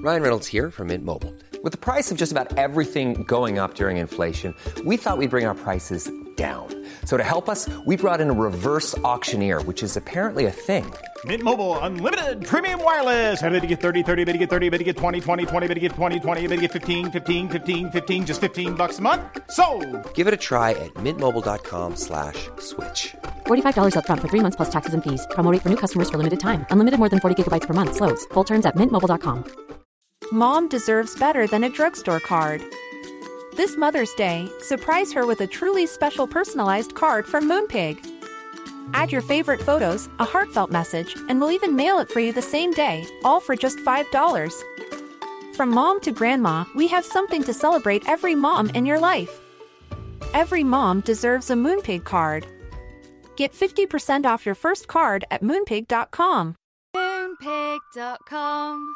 Ryan Reynolds here from Mint Mobile. With the price of just about everything going up during inflation, we thought we'd bring our prices down. So to help us, we brought in a reverse auctioneer, which is apparently a thing. Mint Mobile Unlimited Premium Wireless. How to get 30, 30, bit to get 30, bit to get 20, 20, 20, bit to get 20, 20, bit to get 15, 15, 15, 15, just $15 a month? Sold! Give it a try at mintmobile.com/switch. $45 up front for 3 months plus taxes and fees. Promo rate for new customers for limited time. Unlimited more than 40 gigabytes per month. Slows full terms at mintmobile.com. Mom deserves better than a drugstore card. This Mother's Day, surprise her with a truly special personalized card from Moonpig. Add your favorite photos, a heartfelt message, and we'll even mail it for you the same day, all for just $5. From mom to grandma, we have something to celebrate every mom in your life. Every mom deserves a Moonpig card. Get 50% off your first card at moonpig.com. Moonpig.com.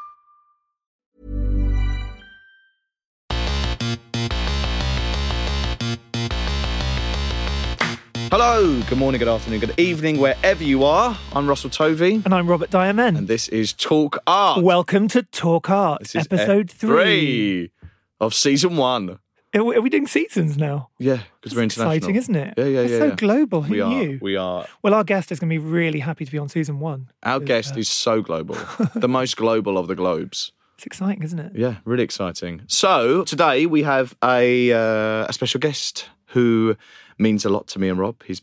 Hello, good morning, good afternoon, good evening, wherever you are. I'm Russell Tovey. And I'm Robert Diamond. And this is Talk Art. Welcome to Talk Art, This is episode 3 of season 1. Are we doing seasons now? Yeah, because we're international. Exciting, isn't it? Yeah. It's so global. Who knew? We are. Well, our guest is going to be really happy to be on season 1. Our guest is so global. The most global of the globes. It's exciting, isn't it? Yeah, really exciting. So, today we have a special guest who means a lot to me and Rob. He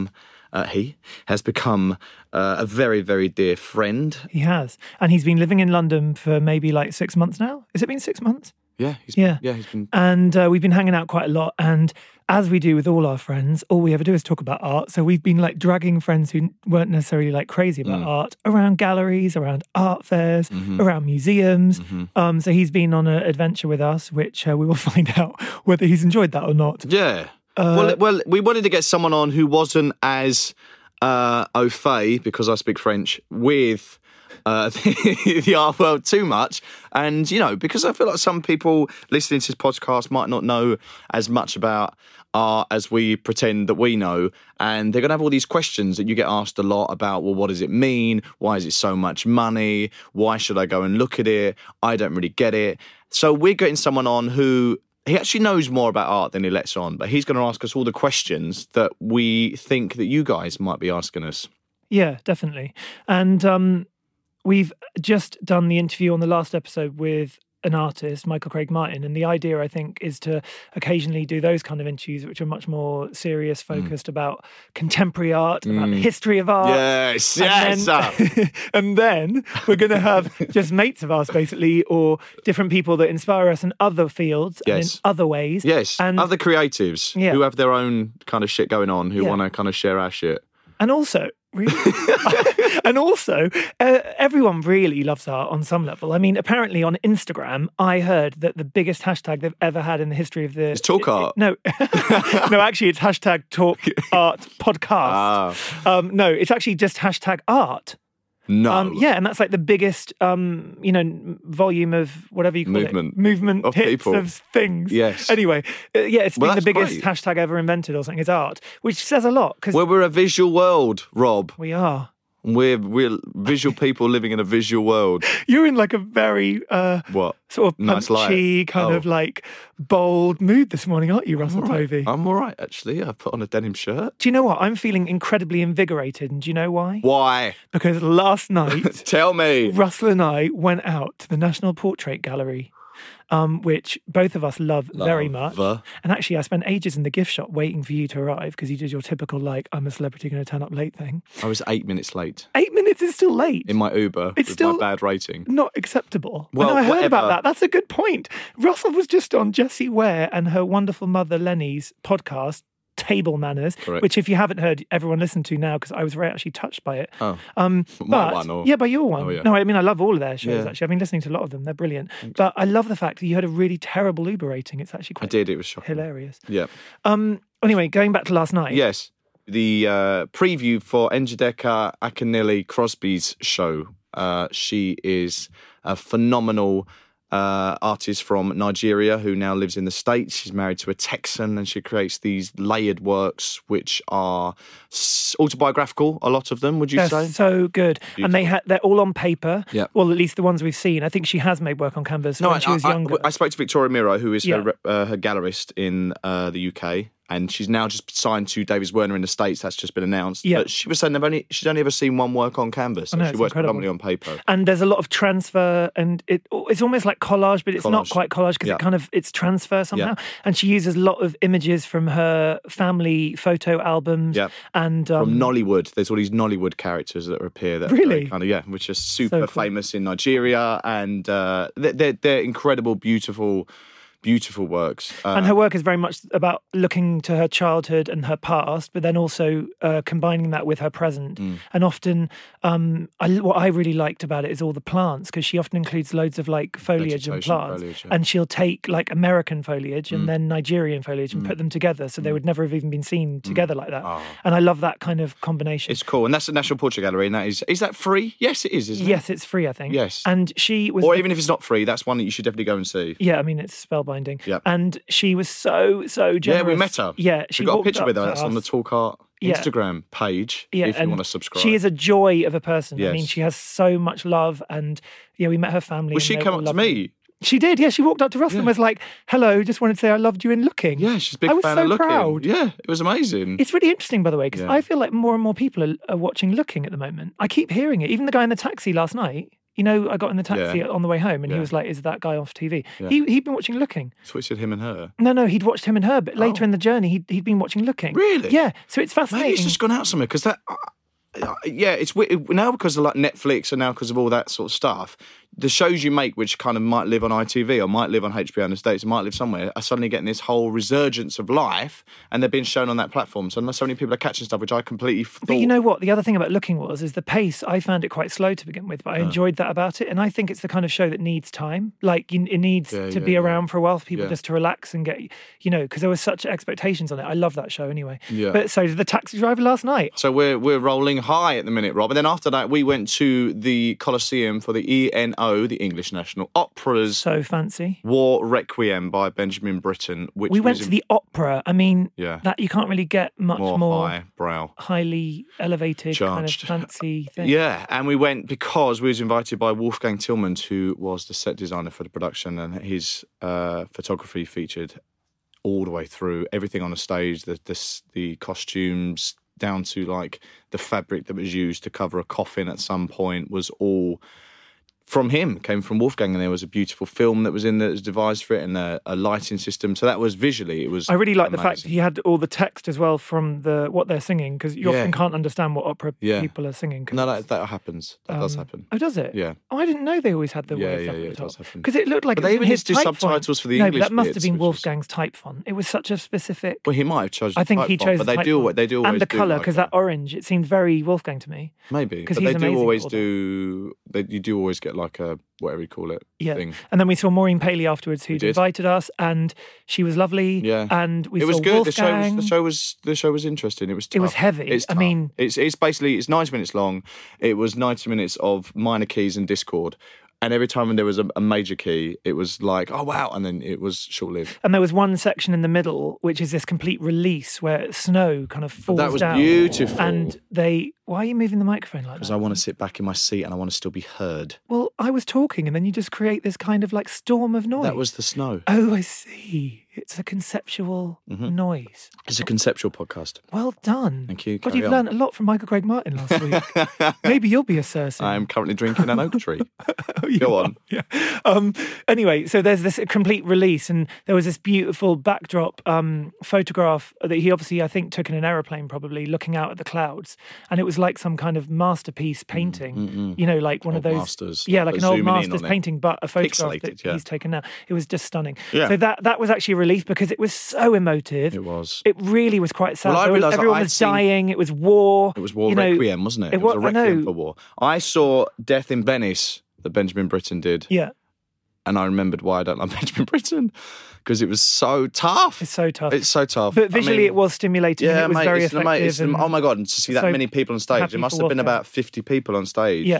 has become a very, very dear friend. He has. And he's been living in London for maybe like 6 months now. Has it been 6 months? Yeah, he's been. And we've been hanging out quite a lot. And as we do with all our friends, all we ever do is talk about art. So we've been like dragging friends who weren't necessarily like crazy about art around galleries, around art fairs, around museums. So he's been on an adventure with us, which we will find out whether he's enjoyed that or not. Yeah. Well, we wanted to get someone on who wasn't as au fait, because I speak French, with the art world too much. And, because I feel like some people listening to this podcast might not know as much about art as we pretend that we know. And they're going to have all these questions that you get asked a lot about, well, what does it mean? Why is it so much money? Why should I go and look at it? I don't really get it. So we're getting someone on who... He actually knows more about art than he lets on, but he's going to ask us all the questions that we think that you guys might be asking us. Yeah, definitely. And we've just done the interview on the last episode with an artist, Michael Craig Martin, and the idea, I think, is to occasionally do those kind of interviews which are much more serious, focused about contemporary art, about the history of art. Yes. And then we're going to have just mates of ours, basically, or different people that inspire us in other fields and in other ways. Yes, and other creatives who have their own kind of shit going on, who want to kind of share our shit. And also... Really? And also, everyone really loves art on some level. I mean, apparently on Instagram, I heard that the biggest hashtag they've ever had in the history of the... It's Talk Art. No, no, actually, it's hashtag Talk Art Podcast. No, it's actually just hashtag art. No. Yeah, and that's like the biggest, volume of whatever you call it. Movement of hits people. of things. Yes. Anyway, it's been the that's biggest great. hashtag ever invented or something, is art, which says a lot. Cause Well, we're a visual world, Rob. we are. We're visual people living in a visual world. You're in like a very What? sort of Nice punchy, light. kind of like bold mood this morning, aren't you, Russell Tovey? I'm all right, actually. I put on a denim shirt. Do you know what? I'm feeling incredibly invigorated, and do you know why? Why? Because last night, Tell me. Russell and I went out to the National Portrait Gallery, which both of us love very much. And actually, I spent ages in the gift shop waiting for you to arrive because you did your typical, like, I'm a celebrity going to turn up late thing. I was 8 minutes late 8 minutes is still late. in my Uber It's with still my bad rating. not acceptable. Well, I know, I heard about whatever. that. That's a good point. Russell was just on Jessie Ware and her wonderful mother Lenny's podcast, Table Manners, Correct. which, if you haven't heard, everyone listen to now because I was very actually touched by it. Oh. My one or- yeah, by your one. Oh, yeah. No, I mean I love all of their shows. Yeah. Actually, I've been listening to a lot of them. They're brilliant. But I love the fact that you had a really terrible Uber rating. It's actually I quite did. It was shocking. hilarious. Yeah. Anyway, going back to last night. Yes. The preview for Njideka Akinele Crosby's show. She is a phenomenal artist from Nigeria who now lives in the States. She's married to a Texan, and she creates these layered works which are autobiographical, a lot of them, would you They're say? so good. Beautiful. And they're all on paper. Yeah. Well, at least the ones we've seen. I think she has made work on canvas when she was younger. I spoke to Victoria Miro, who is Yeah. her gallerist in the UK, and she's now just signed to Davies Werner in the States. That's just been announced. Yeah. But she was saying she's only ever seen one work on canvas. I know, She it's works incredible. predominantly on paper. And there's a lot of transfer, and it's almost like collage, but it's not Collage. quite collage because Yeah. it's transfer somehow. Yeah. And she uses a lot of images from her family photo albums. Yeah. And From Nollywood, there's all these Nollywood characters that appear that Really? which are super cool. famous in Nigeria, and they're incredible, beautiful works. And her work is very much about looking to her childhood and her past, but then also combining that with her present. And often, what I really liked about it is all the plants, because she often includes loads of like foliage and Vegetation, plants. foliage, yeah. And she'll take like American foliage and then Nigerian foliage and put them together, so they would never have even been seen together like that. And I love that kind of combination. It's cool, and that's the National Portrait Gallery, and that is that free? Yes, it is, isn't it? Yes, it's free, I think. Yes. And she was... Or even if it's not free, that's one that you should definitely go and see. Yeah, I mean, it's spellbinding. Yep. And she was so generous. Yeah, we met her. Yeah, she we got a walked picture up with her. to That's on the us. Talk Art Yeah. Instagram page Yeah, if you and want to subscribe. She is a joy of a person. I mean, Yes. she has so much love, and we met her family. Well, and she they came were up to lovely. me. She did, yeah. She walked up to Russell and Yeah. was like, "Hello, just wanted to say I loved you in Looking." Yeah, she's a big I was fan so of Looking. proud. Yeah, it was amazing. It's really interesting, by the way, because Yeah. I feel like more and more people are watching Looking at the moment. I keep hearing it. Even the guy in the taxi last night. I got in the taxi Yeah. on the way home, and he Yeah. was like, "Is that guy off TV?" Yeah. He'd been watching Looking. So it said him and her. No, he'd watched him and her, but later Oh. in the journey, he'd been watching Looking. Really? Yeah. So it's fascinating. Maybe it's just gone out somewhere because that. It's weird now because of like Netflix and now because of all that sort of stuff. The shows you make, which kind of might live on ITV or might live on HBO in the States, might live somewhere, are suddenly getting this whole resurgence of life, and they're being shown on that platform. So many people are catching stuff, which I completely thought. But you know what? The other thing about Looking is the pace. I found it quite slow to begin with, but I enjoyed that about it. And I think it's the kind of show that needs time. Like, it needs to be around for a while for people just to relax and get, because there were such expectations on it. I love that show anyway. Yeah. But so did The Taxi Driver last night. So we're rolling high at the minute, Rob. And then after that, we went to the Colosseum for the ENO, the English National Opera's So fancy. War Requiem by Benjamin Britten. Which We went was to the opera. I mean, Yeah. that you can't really get much more highbrow. highly elevated Charged. kind of fancy thing. Yeah, and we went because we was invited by Wolfgang Tillmans, who was the set designer for the production, and his photography featured all the way through everything on the stage, the costumes, down to like the fabric that was used to cover a coffin at some point was all from him, came from Wolfgang, and there was a beautiful film that was in that was devised for it, and a lighting system. So that was visually, it was. I really like the fact amazing. he had all the text as well from what they're singing, because you Yeah. often can't understand what opera Yeah. people are singing. 'cause No, it's- that happens. That does happen. Oh, does it? Yeah. Oh, I didn't know they always had the Yeah, words yeah, up yeah, at it the top. does happen. Because it looked like But it they was even his used to type subtitles font. for the no, English but that must have bits, been which is- Wolfgang's type font. It was such a specific. Well, he might have chosen. I think the he type font, chose but the they type do. font. They do always and the do colour, like because that orange, it seemed very Wolfgang to me. maybe 'Cause but he's they do amazing always at all that. do. You do always get like a whatever you call it Yeah. thing. And then we saw Maureen Paley afterwards, who'd did. invited us, and she was lovely. Yeah, And we it was saw good. Wolfgang. The show was interesting. It was tough. It was heavy. It's I tough. mean- it's basically 90 minutes long. It was 90 minutes of minor keys and discord. And every time there was a major key, it was like, oh, wow. And then it was short-lived. And there was one section in the middle, which is this complete release where snow kind of falls down. That was beautiful. And why are you moving the microphone like Because that? I want to sit back in my seat and I want to still be heard. Well, I was talking and then you just create this kind of like storm of noise. That was the snow. Oh, I see. It's a conceptual noise. It's a conceptual podcast. Well done. Thank you. God, Carry you've on. learned a lot from Michael Craig Martin last week. Maybe you'll be a Cersei. I am currently drinking an oak tree. You Go are, on. Yeah. Anyway, so there's this complete release, and there was this beautiful backdrop photograph that he obviously, I think, took in an aeroplane, probably looking out at the clouds, and it was like some kind of masterpiece painting. You know, like one Old of those masters, yeah, like but an old zooming in master's on it. painting, but a photograph Pixelated, that yeah. he's taken now. It was just stunning. Yeah. So that was actually released because it was so emotive. It was. It really was quite sad. Well, I realised that everyone I'd was seen- dying. It was war. It was War you know, Requiem, wasn't it? It was a was, I requiem know. for war. I saw Death in Venice that Benjamin Britten did, Yeah, and I remembered why I don't like Benjamin Britten because it was so tough. it's so tough. It's so tough. But visually, I mean, it was stimulating. Yeah, and it was mate, very it's effective. oh my god! And to see that so many people on stage, happy it must for have been Wolfgang. about 50 people on stage. Yeah.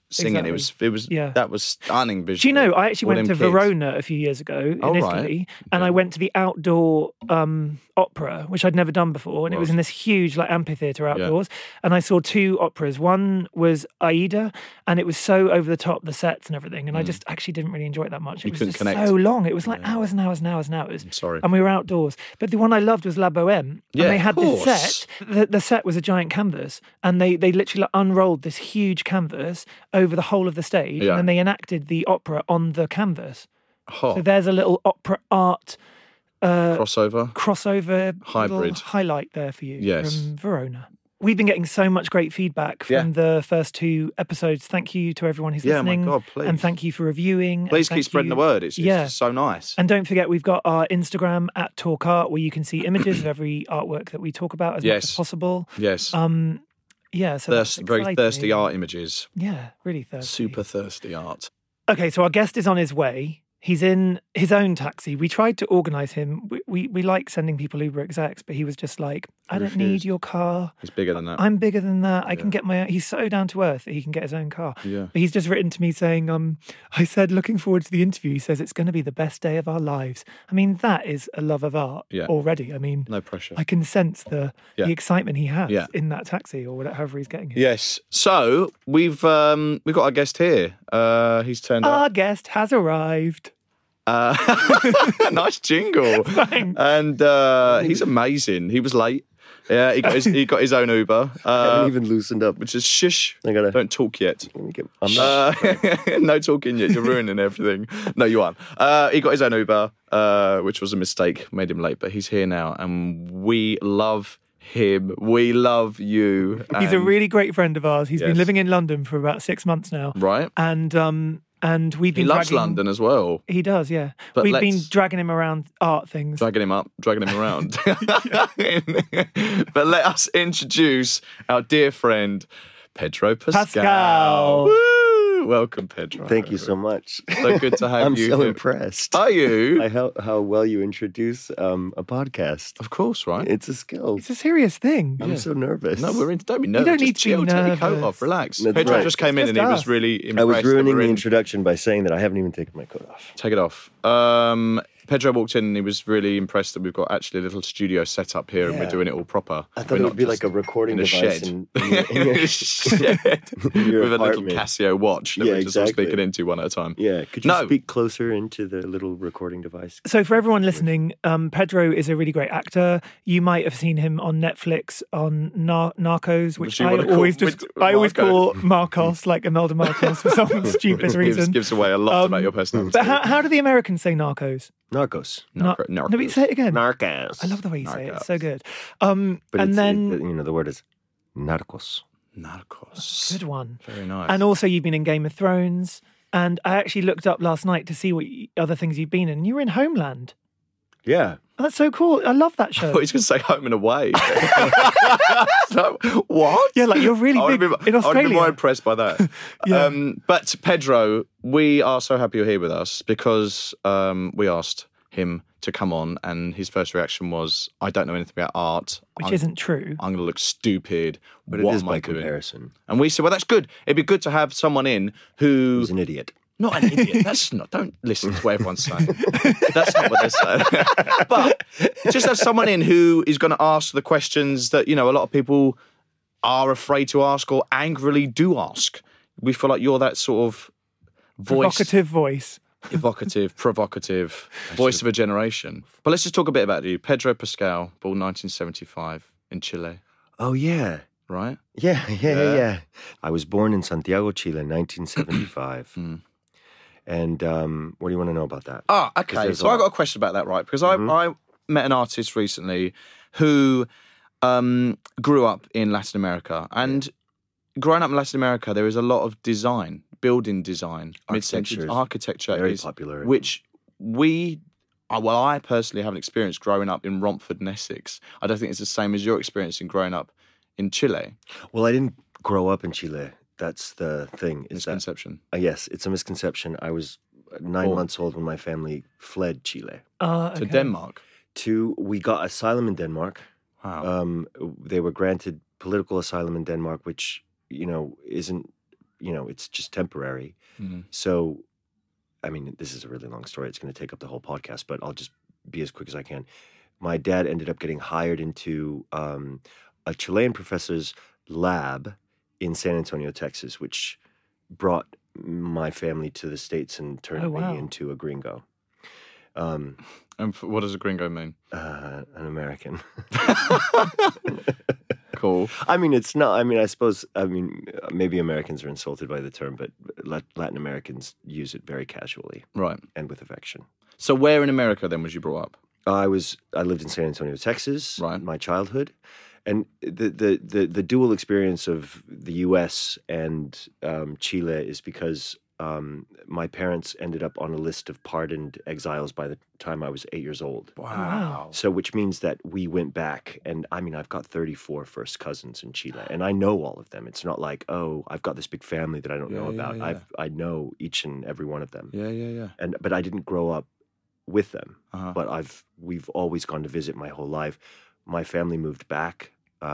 singing. Exactly. It was Yeah. that was stunning visually. Do you know, I actually All went to them kids. Verona a few years ago in Oh, right. Italy, and I went to the outdoor opera, which I'd never done before, and it was in this huge like amphitheatre outdoors, and I saw 2 operas. One was Aida, and it was so over the top, the sets and everything, and I just actually didn't really enjoy it that much. It was couldn't just connect. so long. It was like hours and hours and hours and hours. Sorry. And we were outdoors. But the one I loved was La Bohème, Yeah, and they had of this course. set. The set was a giant canvas, and they literally like, unrolled this huge canvas over the whole of the stage, Yeah. and then they enacted the opera on the canvas. Oh, So there's a little opera art crossover. crossover Hybrid. little highlight there for you Yes. from Verona. We've been getting so much great feedback from the first 2 episodes. Thank you to everyone who's Yeah, my listening. God, please. And thank you for reviewing. and Please keep thank spreading you- the word. It's just so nice. And don't forget, we've got our Instagram at Talk Art, where you can see images of every artwork that we talk about as much as Yes. possible. Yes. Yeah, so that's Very exciting. thirsty art images. Yeah, really thirsty. Super thirsty art. Okay, so our guest is on his way. He's in his own taxi. We tried to organise him. We like sending people Uber execs, but he was just like, I don't need refused. your car. He's bigger than that. I'm bigger than that. I can get my own. He's so down to earth that he can get his own car. Yeah. But he's just written to me saying, I said, looking forward to the interview. He says, it's going to be the best day of our lives. I mean, that is a love of art already. I mean, No pressure. I can sense the excitement he has Yeah. in that taxi or whatever, however he's getting it. Yes. So we've got our guest here. He's turned up. Our guest has arrived. Nice jingle. Thanks. And he's amazing. He was late. Yeah, he got his own Uber. I haven't even loosened up. Which is shush. I gotta- Don't talk yet. Let me get. I'm not. No talking yet. You're ruining everything. No, you aren't. He got his own Uber, which was a mistake. Made him late, but he's here now, and we love him. We love you. He's a And- really great friend of ours. He's been Yes. living in London for about 6 months now. right. And we've He been loves dragging, London as well. He does, yeah. But We've been let's- dragging him around art things. Dragging him up, dragging him around. But let us introduce our dear friend, Pedro Pascal. Pascal. Woo! Welcome, Pedro. Thank you so much. So good to have I'm you so here. impressed. Are you? by how well you introduce a podcast. Of course, right? It's a skill. It's a serious thing. I'm so nervous. No, don't be nervous. don't Just need to be chill, take your coat nervous. off, relax. That's Pedro right. just came in It's and he just was us. really impressed. I was that ruining we're the in. introduction by saying that I haven't even taken my coat off. Take it off. Pedro walked in and he was really impressed that we've got actually a little studio set up here and we're Yeah. doing it all proper. I thought We're it not would be just like a recording in a device shed. in your Shed. in your With a little apartment. Casio watch that Yeah, we're just all exactly. speaking into one at a time. Yeah, could you No. speak closer into the little recording device? So for everyone listening, Pedro is a really great actor. You might have seen him on Netflix on Narcos, which you I wanna call- always Marco? call Marcos, like Imelda Marcos, for some stupid reason. Gives away a lot about your personality. But how do the Americans say Narcos? Narcos. Narcos. No, but say it again. Narcos. I love the way you say it. Narcos. It's so good. But And it's, then the word is narcos. Narcos. good one. Very nice. And also, you've been in Game of Thrones. And I actually looked up last night to see what other things you've been in. You were in Homeland. Yeah. Oh, that's so cool. I love that I show. thought he was going to say home and away. So, what? Yeah, like you're really I would big be- in I would be Australia. more impressed by that. Yeah. But Pedro, we are so happy you're here with us because we asked him to come on and his first reaction was, I don't know anything about art. Which isn't true. I'm going to look stupid. But what it is am I by doing? comparison. And we said, well, that's good. It'd be good to have someone in who... He's an idiot. Not an idiot. That's not. Don't listen to what everyone's saying. That's not what they're saying. But just have someone in who is going to ask the questions that, you know, a lot of people are afraid to ask or angrily do ask. We feel like you're that sort of voice. Provocative voice. Provocative voice of a generation. But let's just talk a bit about you. Pedro Pascal, born 1975 in Chile, Oh, yeah. right? Yeah. I was born in Santiago, Chile in 1975. And what do you want to know about that? Ah, 'Cause okay. there's So a I lot. got a question about that, right? Because I met an artist recently who grew up in Latin America. And growing up in Latin America, there is a lot of design, building design, mid-century architecture, very is, popular. which I personally haven't experienced growing up in Romford and Essex. I don't think it's the same as your experience in growing up in Chile. Well, I didn't grow up in Chile. That's the thing. Is that, Misconception. yes, it's a misconception. I was 9 months old when my family fled Chile. To Denmark. We got asylum in Denmark. Wow. They were granted political asylum in Denmark, which, isn't it's just temporary. So, I mean, this is a really long story. It's going to take up the whole podcast, but I'll just be as quick as I can. My dad ended up getting hired into a Chilean professor's lab in San Antonio, Texas, which brought my family to the States and turned me into a gringo. And what does a gringo mean? An American. Cool. I mean, it's not. I mean, I suppose. I mean, maybe Americans are insulted by the term, but Latin Americans use it very casually, Right. and with affection. So where in America then was you brought up? I lived in San Antonio, Texas, Right. my childhood, and the dual experience of the U.S. and Chile is because my parents ended up on a list of pardoned exiles by the time I was 8 years old. Wow. So, which means that we went back, and I mean, I've got 34 first cousins in Chile, and I know all of them. It's not like, oh, I've got this big family that I don't know about. Yeah. I know each and every one of them. Yeah. But I didn't grow up with them. Uh-huh. But we've always gone to visit my whole life. My family moved back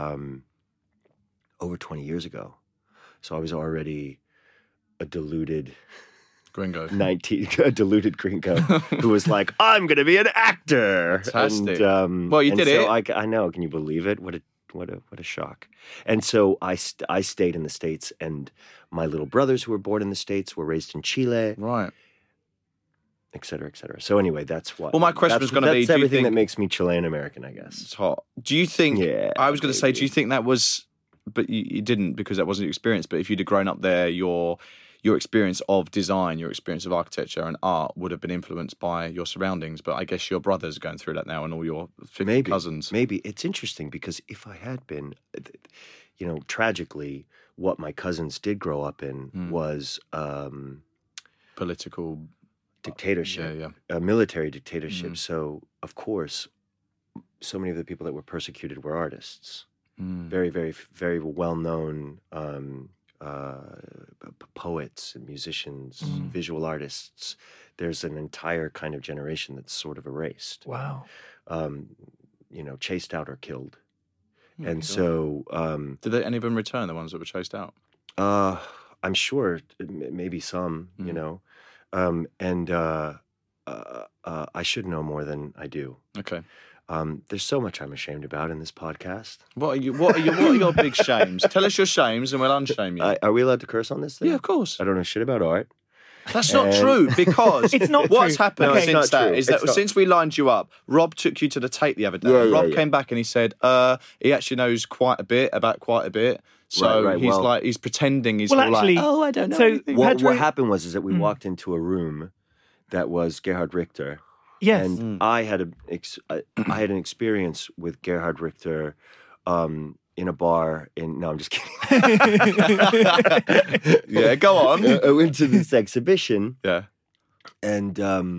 over 20 years ago, so I was already a deluded Gringo. a deluded gringo who was like, I'm going to be an actor. Fantastic. And, Well, you and did so it. I know. Can you believe it? What a shock. And so I stayed in the States, and my little brothers who were born in the States were raised in Chile, Right. et cetera, et cetera. So anyway, that's what. Well, my question was gonna be, That's do you everything think- that makes me Chilean American, I guess. It's hot. Do you think? Yeah, I was going to say, do maybe. you think that was? But you didn't, because that wasn't your experience. But if you'd have grown up there, your experience of design, your experience of architecture and art would have been influenced by your surroundings. But I guess your brothers are going through that now, and all your 50 cousins. Maybe it's interesting because if I had been, tragically, what my cousins did grow up in was Political dictatorship, Yeah. a military dictatorship. So, of course, so many of the people that were persecuted were artists. Very, very, very well-known poets and musicians, visual artists. There's an entire kind of generation that's sort of erased. Wow. Chased out or killed. Oh And so... Did any of them return, the ones that were chased out? I'm sure maybe some, I should know more than I do. Okay. There's so much I'm ashamed about in this podcast. What are your big shames? Tell us your shames and we'll unshame you. Are we allowed to curse on this thing? Yeah, of course. I don't know shit about art. That's not true, because It's not what's true. happened No, it's since not that true. is that It's not. since we lined you up, Rob took you to the Tate the other day. Yeah, Rob yeah. came back and he said he actually knows quite a bit about quite a bit. So Right, well- he's pretending he's Well, all actually, like, oh, I don't know so anything. What Pedro- happened was that we walked into a room that was Gerhard Richter. Yes. And I had an experience with Gerhard Richter in a bar in... No, I'm just kidding. Yeah, go on. I went to this exhibition. Yeah. And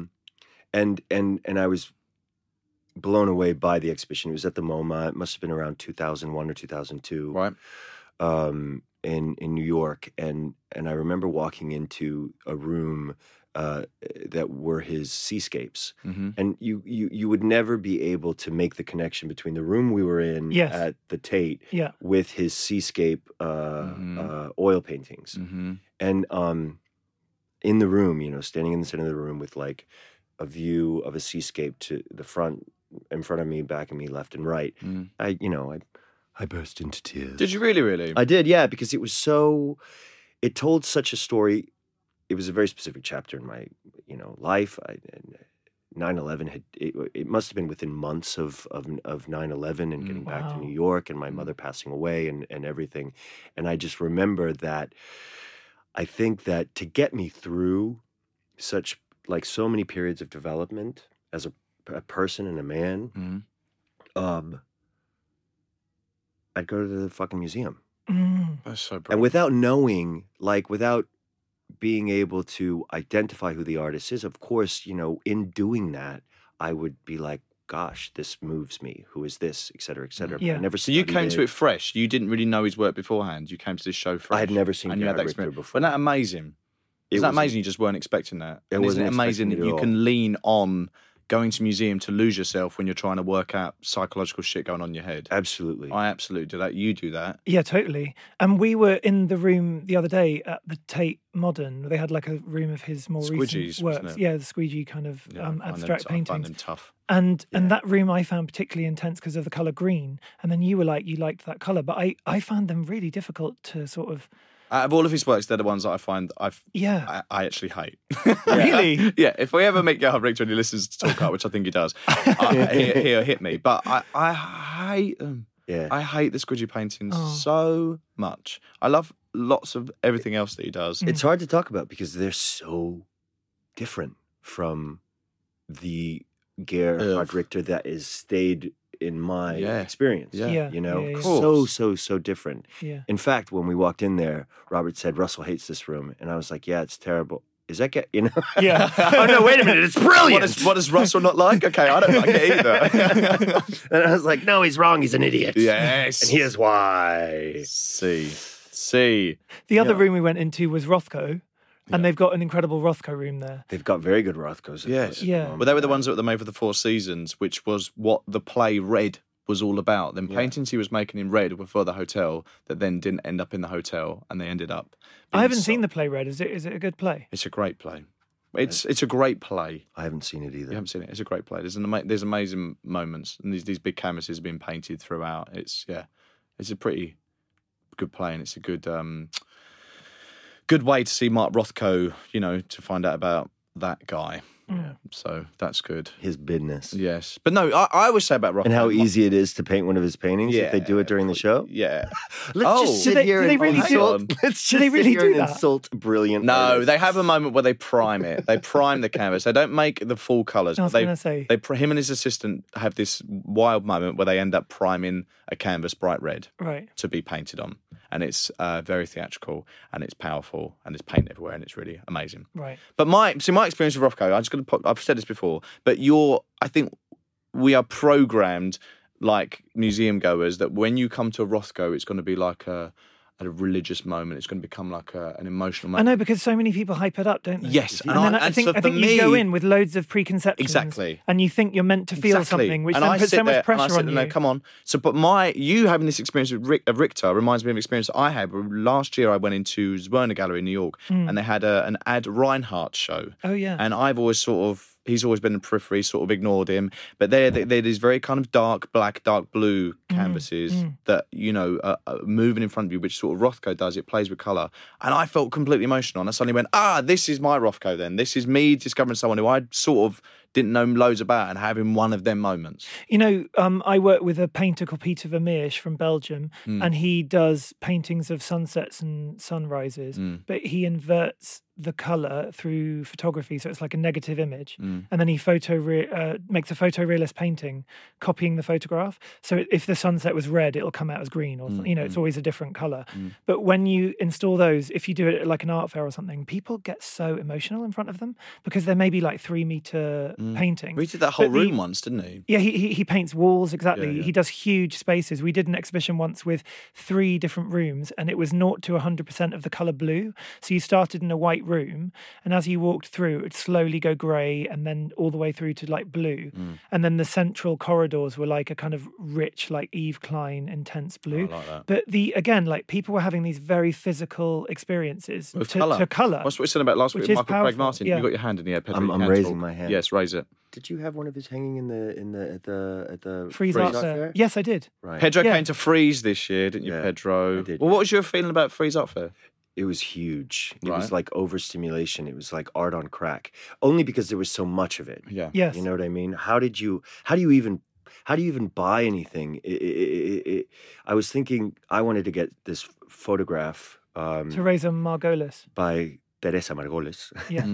I was blown away by the exhibition. It was at the MoMA. It must have been around 2001 or 2002, Right. in New York. And I remember walking into a room that were his seascapes, and you would never be able to make the connection between the room we were in Yes. at the Tate Yeah. with his seascape oil paintings. And in the room, standing in the center of the room with like a view of a seascape to the front, in front of me, back of me, left and right, I burst into tears. Did you really? I did, yeah, because it was so. It told such a story. It was a very specific chapter in my, life. 9/11 had. It must have been within months of 9/11 and getting back to New York and my mother passing away and everything, and I just remember that. I think that to get me through such so many periods of development as a person and a man, I'd go to the fucking museum. That's so brilliant. And without knowing, without being able to identify who the artist is, of course, in doing that, I would be like, gosh, this moves me. Who is this? Et cetera, et cetera. Yeah. But I never So you studied came to it fresh. You didn't really know his work beforehand. You came to this show fresh. I had never seen and you had Gerhard that Richter experience. before. Isn't that amazing? It Isn't that was- amazing? You just weren't expecting that. I And isn't wasn't it amazing expecting that it you at can all. lean on going to museum to lose yourself when you're trying to work out psychological shit going on in your head. Absolutely. I absolutely do that. You do that. Yeah, totally. And we were in the room the other day at the Tate Modern. They had like a room of his more Squidgies, recent works. wasn't it? Yeah, the squeegee kind of abstract I find paintings. them tough. And that room I found particularly intense because of the colour green. And then you were like, you liked that colour. But I found them really difficult to sort of... Out of all of his works, they're the ones that I find I actually hate. Really? Yeah, if we ever meet Gerhard Richter and he listens to Talk Art, which I think he does, he'll hit me. But I hate them. Yeah. I hate the squidgy paintings so much. I love lots of everything else that he does. It's hard to talk about because they're so different from the Gerhard Richter that has stayed in my experience. Yeah. You know, Yeah. so different. Yeah. In fact, when we walked in there, Robert said, Russell hates this room. And I was like, yeah, it's terrible. Is that you know? Yeah. Oh, no, wait a minute. It's brilliant. What does Russell not like? Okay, I don't like it either. And I was like, no, he's wrong. He's an idiot. Yes. And here's why. See. The other room we went into was Rothko. And they've got an incredible Rothko room there. They've got very good Rothkos. Yes. Yeah. But they were the ones that were made for the Four Seasons, which was what the play Red was all about. Then paintings he was making in Red were for the hotel that then didn't end up in the hotel, and they ended up. I haven't seen the play Red. Is it a good play? It's a great play. It's a great play. I haven't seen it either. You haven't seen it. It's a great play. There's amazing moments, and these big canvases have been painted throughout. It's a pretty good play, and it's a good way to see Mark Rothko, you know, to find out about that guy. Yeah. So that's good. His business. Yes. But no, I always say about Rothko. And how easy it is to paint one of his paintings if they do it during the show. Yeah. Let's just sit Do they- here do they and really insult. do- Let's do just they really sit here do and that? insult brilliant No, artists. they have a moment where they prime it. They prime the canvas. They don't make the full colours. I was but gonna say. him and his assistant have this wild moment where they end up priming a canvas bright red Right. to be painted on. And it's very theatrical, and it's powerful, and it's paint everywhere, and it's really amazing. Right. But my experience with Rothko, I've said this before, but I think we are programmed like museum goers that when you come to a Rothko, it's going to be like a religious moment. It's going to become like an emotional I moment. know, because so many people hype it up, don't they? Yes, And then I think you go in with loads of preconceptions. Exactly. And you think you're meant to feel something, which and then I puts sit so much there and I pressure sit on there, you. come on. So, but you having this experience with Richter reminds me of an experience that I had. Last year, I went into Zwerner Gallery in New York, and they had an Ad Reinhardt show. Oh, yeah. And I've always he's always been in the periphery, sort of ignored him. But they're these very kind of dark black, dark blue canvases that, you know, are moving in front of you, which sort of Rothko does. It plays with colour. And I felt completely emotional. And I suddenly went, this is my Rothko then. This is me discovering someone who I sort of didn't know loads about and having one of them moments. You know, I work with a painter called Peter Vermeersch from Belgium, and he does paintings of sunsets and sunrises, but he inverts the colour through photography, so it's like a negative image, and then he makes a photorealist painting, copying the photograph. So if the sunset was red, it'll come out as green, or you know, it's always a different colour. But when you install those, if you do it at like an art fair or something, people get so emotional in front of them because they're maybe like 3-meter paintings. We did that whole But room once, didn't he? Yeah, he paints walls, exactly. Yeah. He does huge spaces. We did an exhibition once with 3 different rooms, and it was 0 to 100% of the colour blue. So you started in a white room, and as you walked through, it would slowly go grey, and then all the way through to like blue. And then the central corridors were like a kind of rich, like Yves Klein, intense blue. I like that. But like people were having these very physical experiences With to colour. colour. That's what we said about last Which week is with Michael Craig powerful, Martin. yeah. You got your hand in the air, Pedro. I'm you can raising talk. my hand. Yes, raise it. Did you have one of his hanging at the Freeze Art Fair. Yes, I did. Right. Pedro Yeah. came to Freeze this year, didn't you, Yeah, Pedro? I did. Well, what was your feeling about Freeze Art Fair? It was huge. It Right. was like overstimulation. It was like art on crack. Only because there was so much of it. Yeah. Yes. You know what I mean? How do you even buy anything? I was thinking I wanted to get this photograph Teresa Margolis. by Teresa Margolis. Yeah.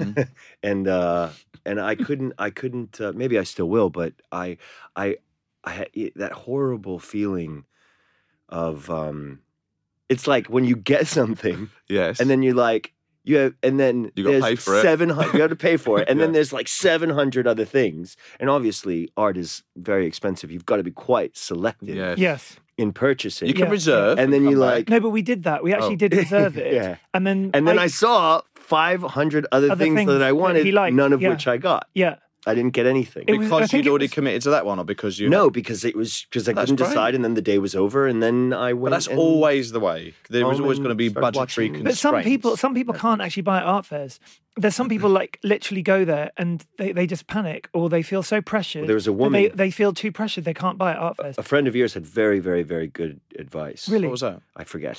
and I couldn't maybe I still will, but I had that horrible feeling of it's like when you get something Yes. and then you're like and then You gotta there's pay for it. 700 you have to pay for it, and then Yeah. there's like 700 other things, and obviously art is very expensive. You've got to be quite selective Yes. Yes. in purchasing. You can Yeah. reserve. And then you come like- back. No, but we did that. We actually did reserve it. Yeah. And then I saw 500 other things things that I that wanted, he liked, none of yeah. which I got. Yeah. I didn't get anything. It was- I Because think you'd it already was- committed to that one, or because you? No, because I couldn't great. decide, and then the day was over, and then I went. But that's and- always the way. There was home always and going to be started budgetary watching- constraints. But some people can't actually buy at art fairs. There's some people like literally go there and they just panic, or they feel so pressured. There was a that woman- they feel too pressured. They can't buy at art fairs. A friend of yours had very, very, very good advice. Really? What was that? I forget.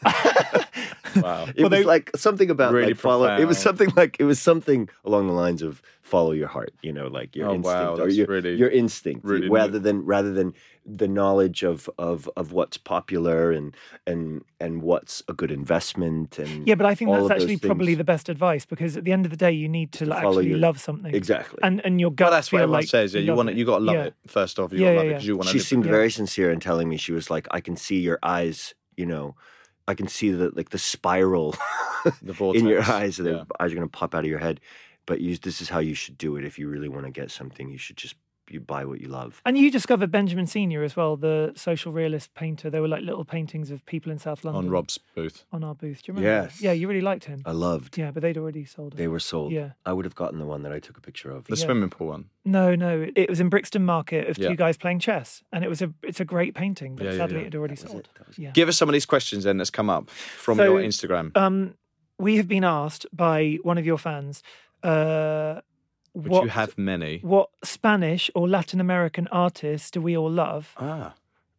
Wow. It was like something about Really like follow. It was profound. something along the lines of follow your heart. You know, like your Oh, instinct wow, or that's your really- instinct, really rather than the knowledge of what's popular and what's a good investment and Yeah, but I think all that's of those actually probably things. the best advice, because at the end of the day, you need to like, follow actually your- love something. Exactly. And your gut Well, that's what feel everyone like says. Yeah, you love want it. You got to love Yeah. it first off. You Yeah, got to love yeah, it because you want to. She live seemed it. very sincere in telling me. She was like, I can see your eyes, you know, I can see the spiral The vortex. in your eyes. The Yeah. eyes are going to pop out of your head. But this is how you should do it. If you really want to get something, you should just you buy what you love. And you discovered Benjamin Senior as well, the social realist painter. There were like little paintings of people in South London on Rob's booth. on our booth. Do you remember? Yes. that? Yeah, you really liked him. I loved. Yeah, but they'd already sold it. They were sold. Yeah. I would have gotten the one that I took a picture of. The Yeah. swimming pool one. No, it was in Brixton Market of Yeah. two guys playing chess, and it's a great painting, but Yeah, yeah, sadly yeah. it had already That was sold. it. Yeah. Give us some of these questions then that's come up from So, your Instagram, We have been asked by one of your fans, which you have many. what Spanish or Latin American artists do we all love? Ah,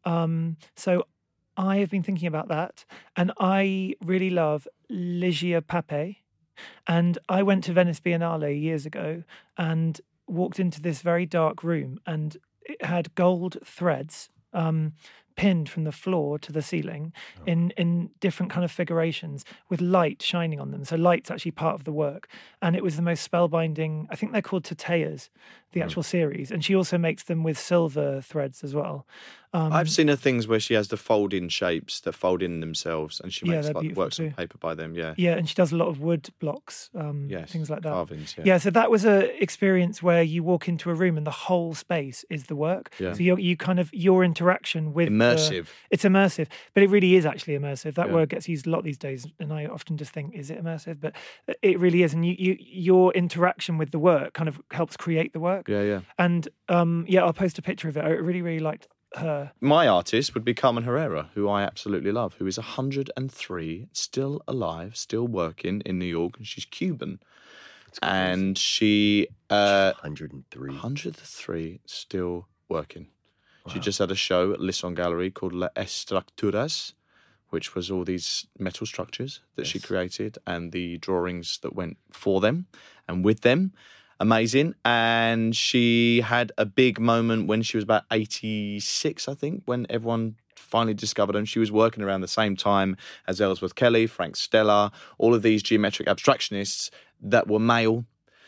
So I have been thinking about that, and I really love Ligia Pape. And I went to Venice Biennale years ago and walked into this very dark room, and it had gold threads pinned from the floor to the ceiling in different kind of figurations with light shining on them. So light's actually part of the work. And it was the most spellbinding, I think they're called Tateas, the actual series. And she also makes them with silver threads as well. I've seen her things where she has the fold-in shapes that fold in themselves, and she Yeah, makes they're like beautiful works on too. paper by them. Yeah, Yeah, and she does a lot of wood blocks, yes, things like that. carvings. Yeah, Yeah, so that was a experience where you walk into a room and the whole space is the work. Yeah. So you kind of your interaction with Immersive. It's immersive, but it really is actually immersive. That Yeah. word gets used a lot these days, and I often just think, is it immersive? But it really is, and your interaction with the work kind of helps create the work. yeah, yeah. And I'll post a picture of it. I really, really liked her. My artist would be Carmen Herrera, who I absolutely love, who is 103, still alive, still working in New York, and she's Cuban. And she 103. 103, still working. She just had a show at Lisson Gallery called La Estructuras, which was all these metal structures that she created and the drawings that went for them and with them. Amazing. And she had a big moment when she was about 86, I think, when everyone finally discovered her. And she was working around the same time as Ellsworth Kelly, Frank Stella, all of these geometric abstractionists that were male.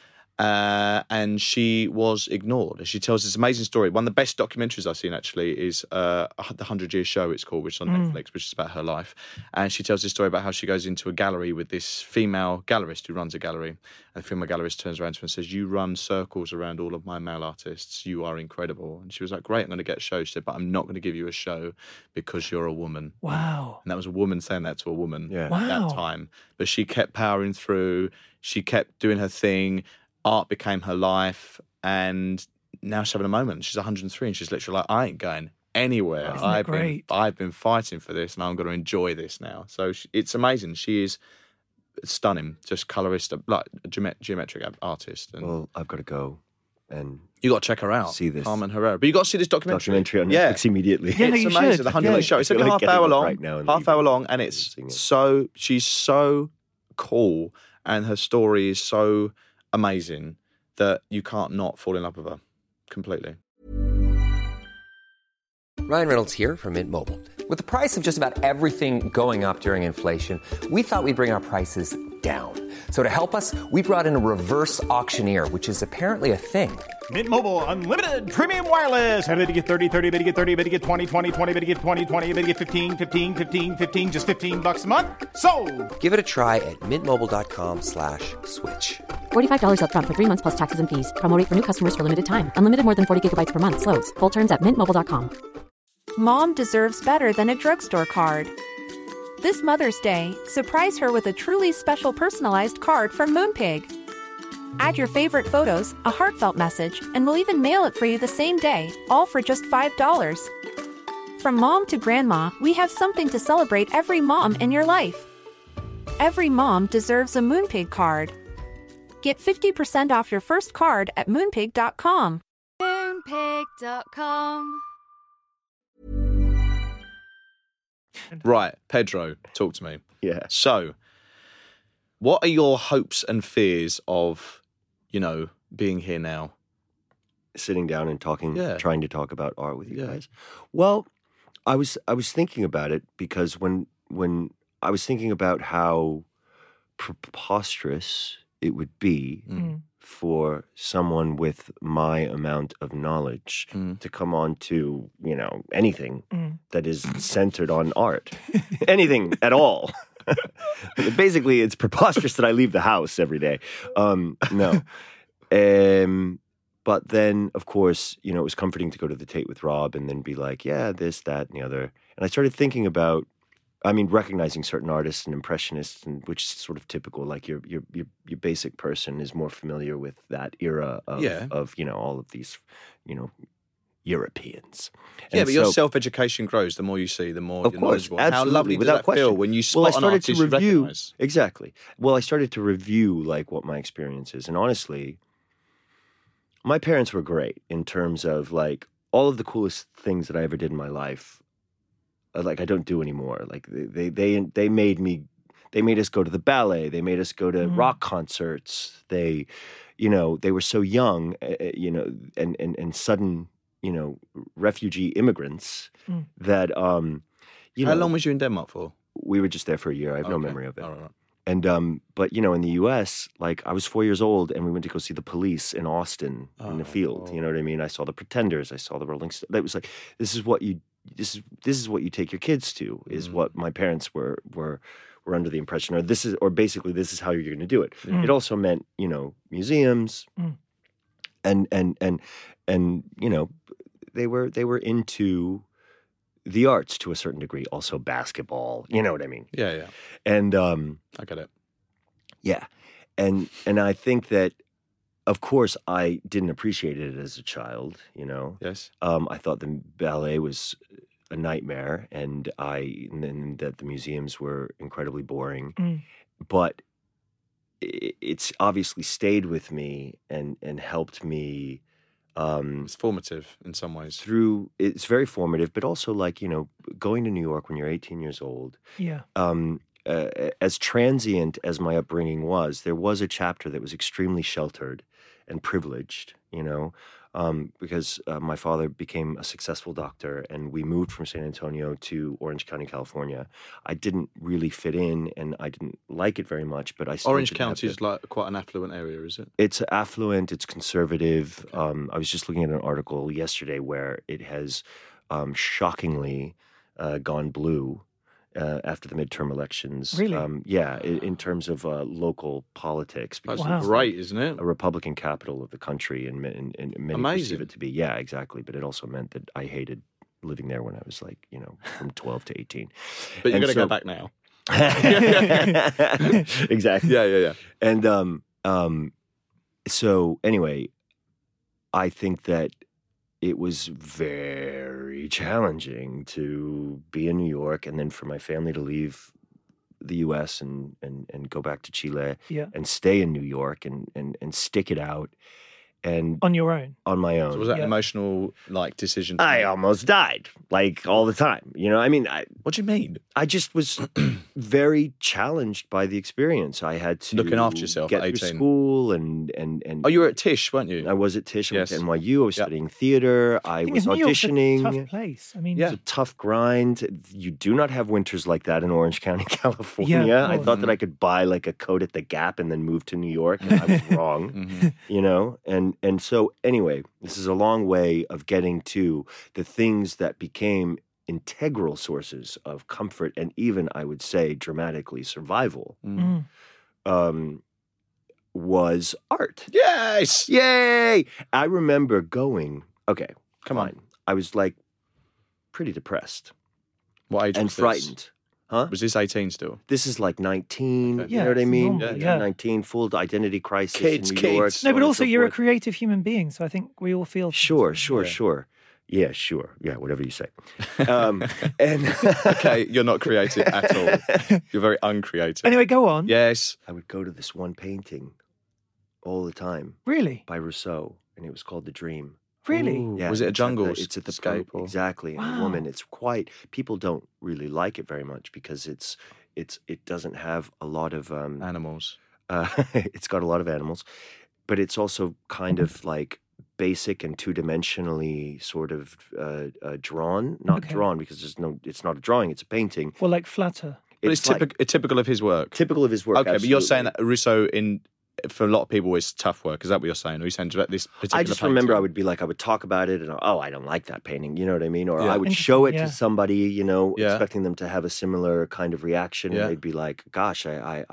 And she was ignored. She tells this amazing story. One of the best documentaries I've seen, actually, is The 100 Year Show, it's called, which is on Netflix, which is about her life. And she tells this story about how she goes into a gallery with this female gallerist who runs a gallery. And the female gallerist turns around to her and says, "You run circles around all of my male artists. You are incredible." And she was like, "Great, I'm going to get a show." She said, "But I'm not going to give you a show because you're a woman." Wow. And that was a woman saying that to a woman Yeah. at Wow. that time. But she kept powering through. She kept doing her thing. Art became her life. And now she's having a moment. She's 103 and she's literally like, "I ain't going anywhere. Isn't that great? I've been fighting for this and I'm going to enjoy this now." So it's amazing. She is stunning, just colorist, like a geometric artist. And Well, I've got to go and you got to check her out. See this. Carmen Herrera. But you got to see this documentary. on Yeah. Netflix immediately. Yeah, no, It's you amazing. should. The 100 Yeah. Show. It's I like feel a like half hour getting up long. right now and Half hour leaving long, and and it's seeing it. so she's so cool, and her story is so amazing that you can't not fall in love with her completely. Ryan Reynolds here from Mint Mobile. With the price of just about everything going up during inflation, we thought we'd bring our prices down. So to help us, we brought in a reverse auctioneer, which is apparently a thing. Mint Mobile Unlimited Premium Wireless. How to get 30, 30, bit to get 30, bit to get 20, 20, 20, bit to get 20, 20, bit to get 15, 15, 15, 15, just $15 a month? Sold! Give it a try at mintmobile.com/switch. $45 up front for 3 months plus taxes and fees. Promo rate for new customers for limited time. Unlimited more than 40 gigabytes per month. Slows full terms at mintmobile.com. Mom deserves better than a drugstore card. This Mother's Day, surprise her with a truly special personalized card from Moonpig. Add your favorite photos, a heartfelt message, and we'll even mail it for you the same day, all for just $5. From mom to grandma, we have something to celebrate every mom in your life. Every mom deserves a Moonpig card. Get 50% off your first card at moonpig.com. Moonpig.com. Right, Pedro, talk to me. Yeah. So, what are your hopes and fears of, being here now? Sitting down and talking, Yeah. trying to talk about art with you Yeah. guys. Well, I was thinking about it because when I was thinking about how preposterous it would be for someone with my amount of knowledge to come on to, anything that is centered on art. Anything at all. Basically, it's preposterous that I leave the house every day. No. But then, of course, it was comforting to go to the Tate with Rob and then be like, yeah, this, that, and the other. And I started thinking about, recognizing certain artists and impressionists, and which is sort of typical. Like your basic person is more familiar with that era of all of these, Europeans. Yeah, but your self-education grows. The more you see, the more of you're course, knowledgeable. absolutely, How lovely without does that question. feel when you spot an artist you recognise? Exactly. Well, I started to review like what my experience is, and honestly, my parents were great in terms of like all of the coolest things that I ever did in my life. Like I don't do anymore. Like they made us go to the ballet. They made us go to rock concerts. They were so young, and sudden, refugee immigrants that How long was you in Denmark for? we were just there for a year. I have no Okay. memory of it. All right. And but in the U.S., like I was 4 years old, and we went to go see the Police in Austin in the field. You know what I mean? I saw the Pretenders. I saw the Rolling Stones. That was like this is what you take your kids to. Is what my parents were under the impression, or basically this is how you're going to do it. It also meant museums, and they were into the arts to a certain degree, also basketball. You know what I mean? Yeah. And I get it. yeah, and I think that, of course, I didn't appreciate it as a child. Yes. I thought the ballet was a nightmare, and that the museums were incredibly boring. But it's obviously stayed with me and helped me. It's formative in some ways. It's very formative, but also like, going to New York when you're 18 years old. Yeah. As transient as my upbringing was, there was a chapter that was extremely sheltered and privileged, because my father became a successful doctor, and we moved from San Antonio to Orange County, California. I didn't really fit in, and I didn't like it very much, but I still Orange did County have is like quite an affluent area, is it? It's affluent, it's conservative. I was just looking at an article yesterday where it has shockingly gone blue after the midterm elections. Really? In terms of local politics. That's Wow. great, isn't it? A Republican capital of the country, and many Amazing. perceive it to be. Yeah, exactly. But it also meant that I hated living there when I was like, from 12 to 18. But you're And going to so- go back now. Exactly. Yeah. And so anyway, I think that it was very challenging to be in New York, and then for my family to leave the U.S. and go back to Chile Yeah. and stay in New York and stick it out and On your own. on my own. So was that Yeah. an emotional decision? to I make? almost died, like all the time. What do you mean? I just was very challenged by the experience. I had to Looking after yourself get at through 18. school and Oh, you were at Tisch, weren't you? I was at Tisch. I went Yes. to NYU. I was Yeah. studying theater. I was New York's a auditioning. tough place. I mean, Yeah. It's a tough grind. You do not have winters like that in Orange County, California. Yeah, of I course. thought that I could buy like a coat at the Gap and then move to New York, and I was wrong. And so anyway, this is a long way of getting to the things that became integral sources of comfort and even, I would say, dramatically survival. Was art. Yes. Yay! I remember going, okay, Come fine. on. I was like pretty depressed What age and was this? frightened. Huh? Was this 18 still? This is like 19. Okay. You know Yeah, what I it's mean? normal, yeah. 19, full identity crisis Kids, in New York. kids. so No, but on and also so you're a forth. creative human being, so I think we all feel. Sure. Yeah, sure. Yeah, whatever you say. And Okay, you're not creative at all. You're very uncreative. Anyway, go on. Yes. I would go to this one painting all the time Really? by Rousseau, and it was called The Dream. Really? Ooh, Yeah, was it a it's at jungle? It's at the scape or- exactly. And the Wow. woman, it's quite. People don't really like it very much because it doesn't have a lot of animals. it's got a lot of animals, but it's also kind of like basic and two-dimensionally sort of drawn. Not Okay. drawn because it's not a drawing. It's a painting. Well, like flatter. But it's like typical of his work. typical of his work. Okay, but you're saying absolutely. that Rousseau for a lot of people is tough work. Is that what you're saying? Or are you saying about this particular I just remember I painting? would be like, I would talk about it and, oh, I don't like that painting. You know what I mean? Or Yeah. I would show it Interesting, to yeah. somebody, Yeah. expecting them to have a similar kind of reaction. Yeah. And they'd be like, gosh, I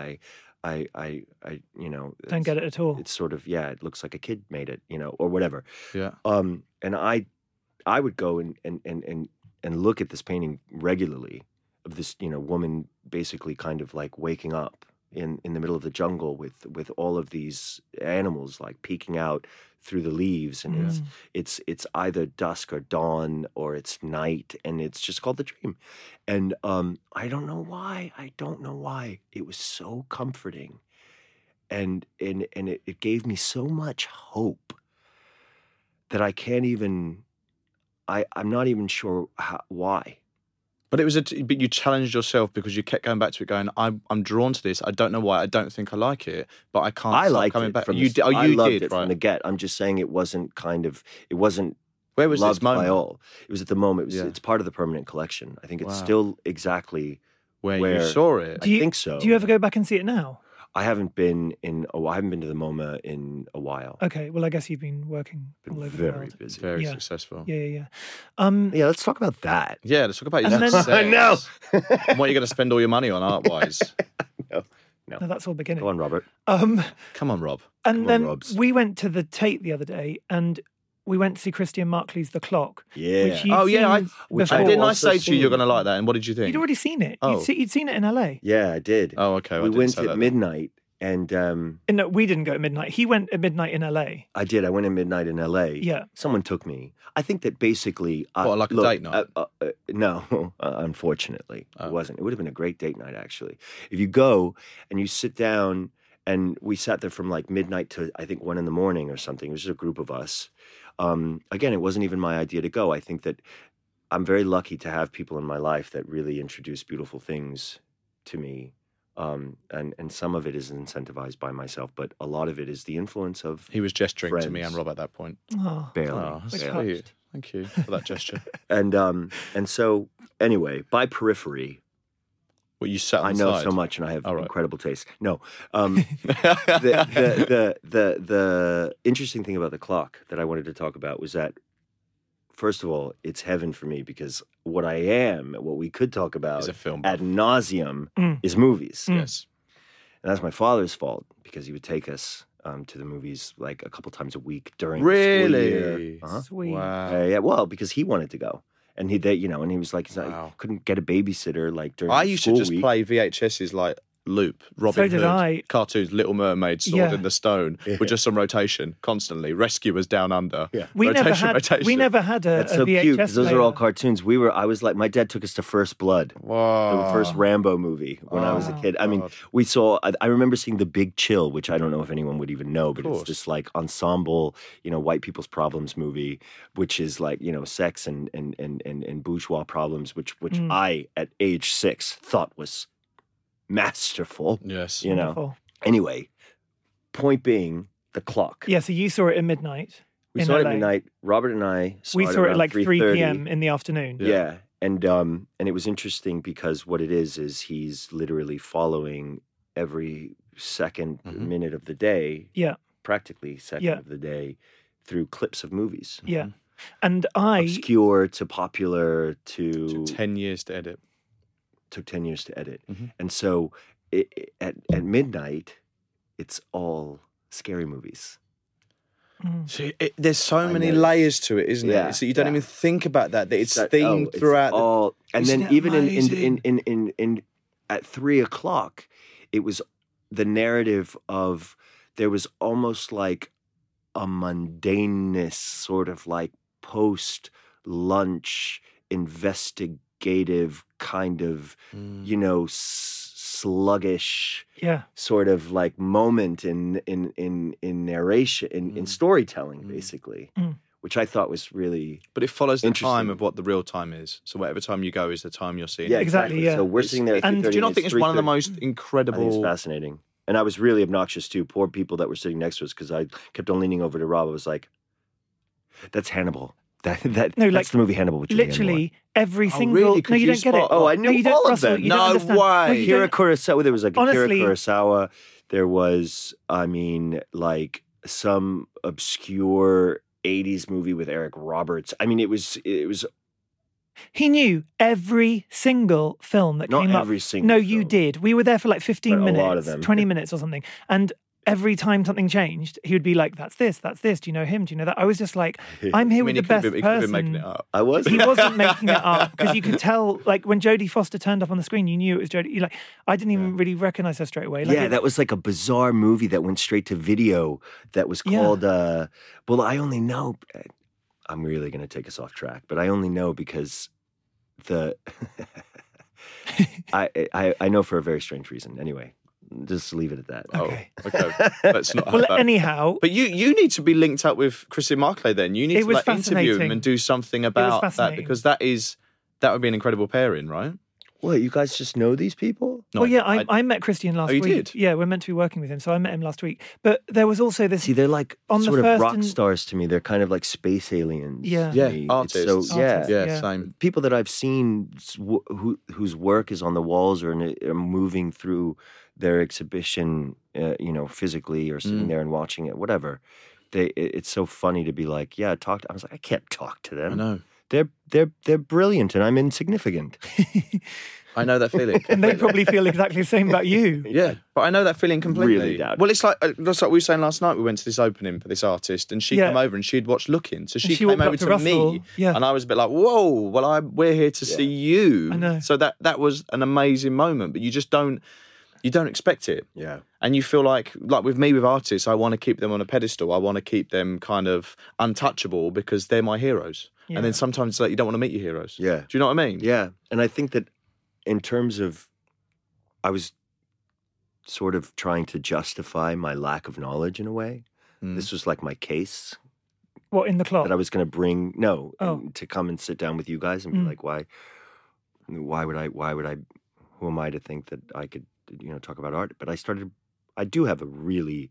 Don't get it at all. It's sort of, it looks like a kid made it, or whatever. Yeah. And I would go and look at this painting regularly of this, woman basically kind of like waking up in the middle of the jungle with all of these animals like peeking out through the leaves, and it's either dusk or dawn or it's night, and it's just called The Dream. And I don't know why it was so comforting, and it gave me so much hope that I can't even. I'm not even sure why. But it was but you challenged yourself because you kept going back to it, going, "I'm drawn to this. I don't know why. I don't think I like it, but I can't." I stop liked coming it back. from You the, did. Oh, I you loved did. it Right. from the get. I'm just saying it wasn't Where was loved this moment? by all. It was at the moment. Yeah. It's part of the permanent collection. I think it's Wow. still exactly Where where you saw it? I think so. Do you ever go back and see it now? I haven't been to the MoMA in a while. Okay, well, I guess you've been working all over the Very world. It's busy. very Yeah. successful. Yeah. Yeah, let's talk about that. Yeah, let's talk about your And then- success. I know. And what are you going to spend all your money on art-wise? No, that's all beginning. Go on, Robert. Um, Come on, Rob. and Come on, then Robs. we went to the Tate the other day, and we went to see Christian Markley's The Clock. Yeah. Which you'd Oh, yeah. seen Which before. I Didn't I also say to you you're seen. going to like that? And what did you think? You'd already seen it. Oh. You'd seen it in LA. Yeah, I did. Oh, okay. we went at midnight, and No, we didn't go at midnight. He went at midnight in LA. I did. I went at midnight in LA. Yeah. Someone took me. I think that basically. What, like a date night? No, unfortunately, Oh. it wasn't. It would have been a great date night, actually. If you go and you sit down, and we sat there from like midnight to I think 1 a.m. or something. It was just a group of us. Again, it wasn't even my idea to go. I think that I'm very lucky to have people in my life that really introduce beautiful things to me. And some of it is incentivized by myself, but a lot of it is the influence of He was gesturing to me friends. and Rob at that point. Oh, Bailey. Oh, that's We're sweet. touched. Thank you for that gesture. And so anyway, by periphery, Well, you sat on I the know side. so much, and I have All right. incredible taste. No, the interesting thing about the clock that I wanted to talk about was that, first of all, it's heaven for me because what we could talk about Is a film ad nauseum Mm. is movies, Yes. and that's my father's fault because he would take us to the movies like a couple times a week during the Really? school year. Uh-huh. sweet. Wow. Yeah, well, because he wanted to go. And he was like, Wow. couldn't get a babysitter like during I the used to school just week. play VHSs like loop, Robin So did Hood, I. cartoons, Little Mermaid, Sword Yeah. in the Stone, with just some rotation constantly. Rescuers Down Under. Yeah. We never rotation. had a, That's a so VHS cute because those are all player. cartoons. I was like, my dad took us to First Blood, Wow. the first Rambo movie when I was a Oh, kid. I mean, God. we saw. I remember seeing The Big Chill, which I don't know if anyone would even know, but it's course. this like ensemble, white people's problems movie, which is like sex and bourgeois problems, which I at age 6 thought was masterful. Yes. Wonderful. Anyway, point being, the clock. Yeah, so you saw it at midnight. We in saw it LA. at midnight. Robert and I saw We it saw it around at like 3 3:30. p.m. in the afternoon. Yeah. And it was interesting because what it is he's literally following every second minute of the day, Yeah, practically second Yeah. of the day, through clips of movies. yeah. And I, Obscure to popular to Took 10 years to edit. took 10 years to edit. Mhm. And so at midnight, it's all scary movies. So there's so many layers to it, isn't Yeah, it? So you don't yeah. even think about that it's That- themed it's throughout. all, and Isn't then it even amazing? in at 3:00, it was the narrative of there was almost like a mundaneness, sort of like post lunch investigative kind of sluggish Yeah. sort of like moment in narration in storytelling, basically, which I thought was really But it follows the Interesting. time of what the real time is. So whatever time you go is the time you're seeing. yeah, it. Exactly, yeah. So we're sitting there. At And 3:30, Do you not think it's one of the 3:30. most I think it's incredible? fascinating. And I was really obnoxious too. Poor people that were sitting next to us, because I kept on leaning over to Rob. I was like, "That's Hannibal. No, That's like, the movie Hannibal." With Julianne Moore." Literally every Oh, single. really? No, Could you you don't get it. spot- Oh, I No, knew you don't, all of Russell, them. You don't No understand. way. you Akira don't- Kurosawa. There was like Akira Honestly- Kurosawa. There was, I mean, like some obscure '80s movie with Eric Roberts. I mean, it was. He knew every single film that Not came up. every single No, you film. did. We were there for like 15 But a minutes, lot of them. 20 minutes or something. And every time something changed, he would be like, that's this. Do you know him? Do you know that? I was just like, I'm here I mean, with he the could best have been person. making it up. I was. He wasn't making it up because you could tell, like when Jodie Foster turned up on the screen, you knew it was Jodie. You like, I didn't even really recognize her straight away. Like, Yeah, that was like a bizarre movie that went straight to video. That was Yeah. called. Well, I only know. I'm really going to take us off track, but I only know because the. I know for a very strange reason. Anyway, just leave it at that. Okay. Oh, okay. Let's not. Well, have that. anyhow, But you need to be linked up with Christian Marclay then. You need It to was like interview him fascinating. and do something about that fascinating. because that would be an incredible pairing, right? What, you guys just know these people? No, well, yeah, I met Christian last Oh, you week. did? Yeah, we're meant to be working with him, so I met him last week. But there was also this. See, they're like On the sort of first rock and- stars to me. They're kind of like space aliens. Yeah. to Yeah, me. artists. It's so, yeah. Artists, yeah. Same. People that I've seen whose work is on the walls or are moving through their exhibition, physically or sitting there and watching it, whatever. It's so funny to be like, yeah, I was like, I can't talk to them. I know. They're brilliant and I'm insignificant. I know that feeling. And they probably feel exactly the same about you. Yeah, but I know that feeling completely. Really doubt it. Well, it's like just like we were saying last night. We went to this opening for this artist, and she Yeah. came over and she'd watched Looking, so she she came walked up over to to Russell, me, yeah. and I was a bit like, "Whoa, well, we're here to see you." I know. So that was an amazing moment, but you just don't expect it. Yeah. And you feel like with me with artists, I want to keep them on a pedestal. I want to keep them kind of untouchable because they're my heroes. Yeah. And then sometimes it's like you don't want to meet your heroes. Yeah. Do you know what I mean? Yeah. And I think that in terms of, I was sort of trying to justify my lack of knowledge in a way. This was like my case What, in the clock? that I was going to bring, to come and sit down with you guys and be like, why would I, who am I to think that I could, talk about art? But I do have a really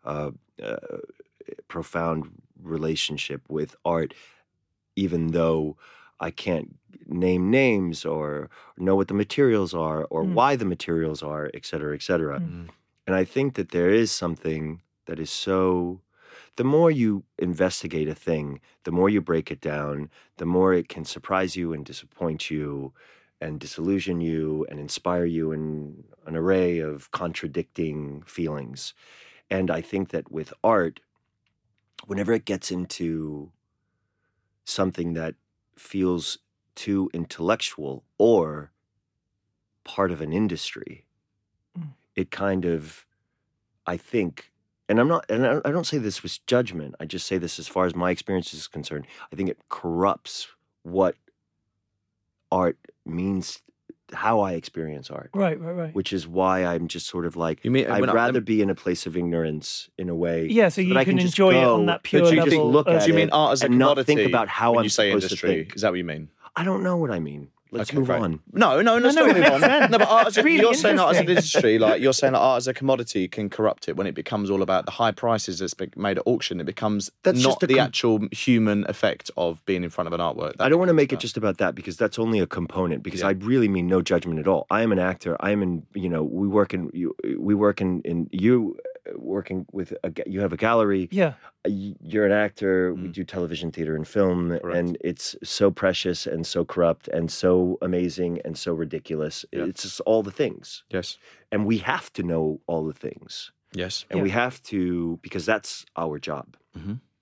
profound relationship with art, even though I can't name names or know what the materials are or why the materials are, et cetera, et cetera. And I think that there is something that is so, the more you investigate a thing, the more you break it down, the more it can surprise you and disappoint you and disillusion you and inspire you in an array of contradicting feelings. And I think that with art, whenever it gets into something that feels too intellectual or part of an industry, it kind of, I think, and I don't say this with judgment, I just say this as far as my experience is concerned, I think it corrupts what art means, how I experience art. Right. Which is why I'm just sort of like, You mean- I'd when I- rather be in a place of ignorance in a way. Yeah, so you that I can just enjoy it go, on that but pure you level. just look at Do you mean it art as a and commodity? not think about how when I'm you say supposed industry? to think. Is that what you mean? I don't know what I mean. Let's Okay, move great. on. No, let's no, not it move on. makes sense. No, but art, It's really you're saying art as an interesting. industry, like you're saying that art as a commodity can corrupt it when it becomes all about the high prices that's made at auction. It becomes That's not just a the actual human effect of being in front of an artwork. I don't want to make it just about that because that's only a component. Because I really mean no judgment at all. I am an actor. I am in. We work in. Working with. You have a gallery. Yeah. You're an actor. We do television, theater, and film, and it's so precious and so corrupt and so amazing and so ridiculous. It's just all the things. Yes. And we have to know all the things. Yes. And we have to, because that's our job.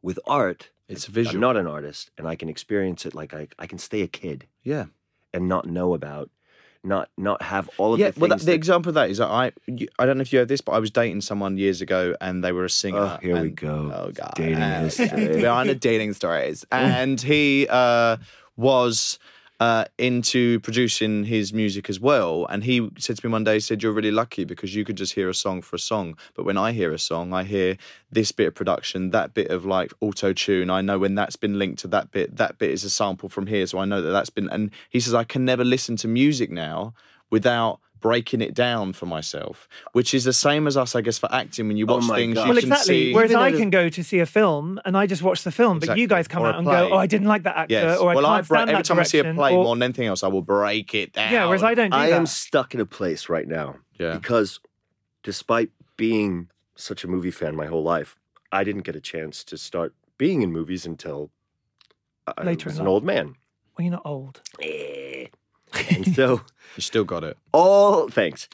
With art, It's visual. I'm not an artist, and I can experience it like I can stay a kid Yeah. and not know about, not have all of Yeah, the well, things. the example of that is that I don't know if you heard this, but I was dating someone years ago, and they were a singer. Oh, here we and- go. Oh god, Dating history. We're on the dating stories, and he was into producing his music as well. And he said to me one day, he said, "You're really lucky because you could just hear a song for a song, but when I hear a song, I hear this bit of production, that bit of like auto tune. I know when that's been linked to that bit is a sample from here, so I know that that's been." And he says, "I can never listen to music now without breaking it down for myself," which is the same as us, I guess, for acting. When you watch my things, God. you Well, can exactly. see. Whereas Even I at a- can go to see a film and I just watch the film, but you Exactly. guys come Or a out and play. go, "Oh, I didn't like that actor," Yes. or "I well, can't stand every that time I see a direction," play or- more than anything else, I will break it down. Yeah, whereas I don't do I that. am stuck in a place right now Yeah. because despite being such a movie fan my whole life, I didn't get a chance to start being in movies until I Later was in an life. old man. Well, you're not old. And so You still got it. all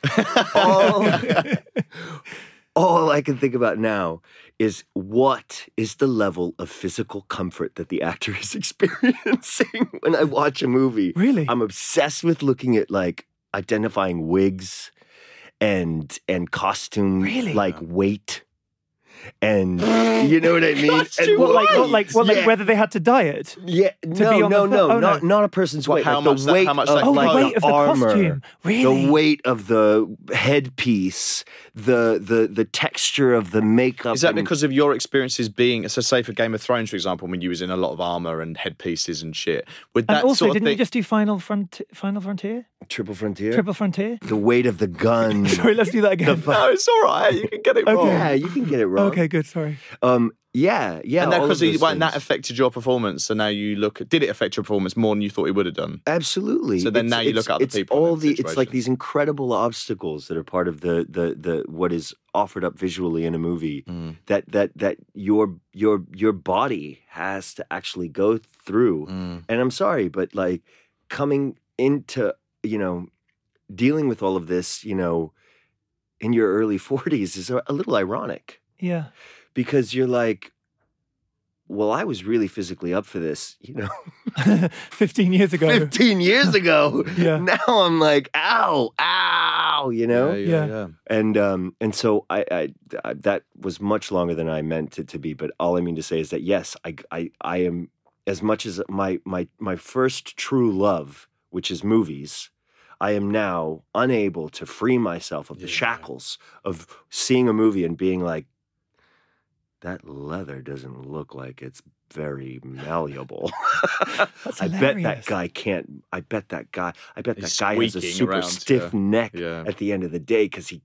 I can think about now is what is the level of physical comfort that the actor is experiencing when I watch a movie. Really? I'm obsessed with looking at like identifying wigs and costume Really? like weight. And you know what I mean? And What, like Yeah. whether they had to diet? Yeah, be no, on the no, film? no, Oh, no. not a person's What, weight. how like much the that- weight how much of that Oh, the like weight of the armor, costume. Really? the weight of the headpiece, the texture of the makeup. Is that and- because of your experiences being, so say for Game of Thrones, for example, when you was in a lot of armor and headpieces and shit? Would that And also, sort of didn't thing? you just do Final Frontier? Triple Frontier? Triple Frontier? The weight of the gun. Sorry, let's do that again. No, it's all right. You can get it wrong. Yeah, you can get it wrong. Okay, good. Sorry. Yeah. And that all because of those that things. affected your performance. So now you look at, did it affect your performance more than you thought it would have done? Absolutely. So then now you look at other it's people in all that the it's like situation. these incredible obstacles that are part of the what is offered up visually in a movie Mm. that your body has to actually go through. Mm. And I'm sorry, but like coming into, dealing with all of this, in your early 40s is a little ironic. Yeah. Because you're like, well, I was really physically up for this, 15 years ago. 15 years ago. Yeah. Now I'm like, ow, Yeah. And so I that was much longer than I meant it to be. But all I mean to say is that yes, I am, as much as my first true love, which is movies, I am now unable to free myself of the shackles of seeing a movie and being like, that leather doesn't look like it's very malleable. That's I bet that hilarious. guy can't. I bet that guy He's has a squeaking super around, stiff yeah. neck Yeah. at the end of the day because he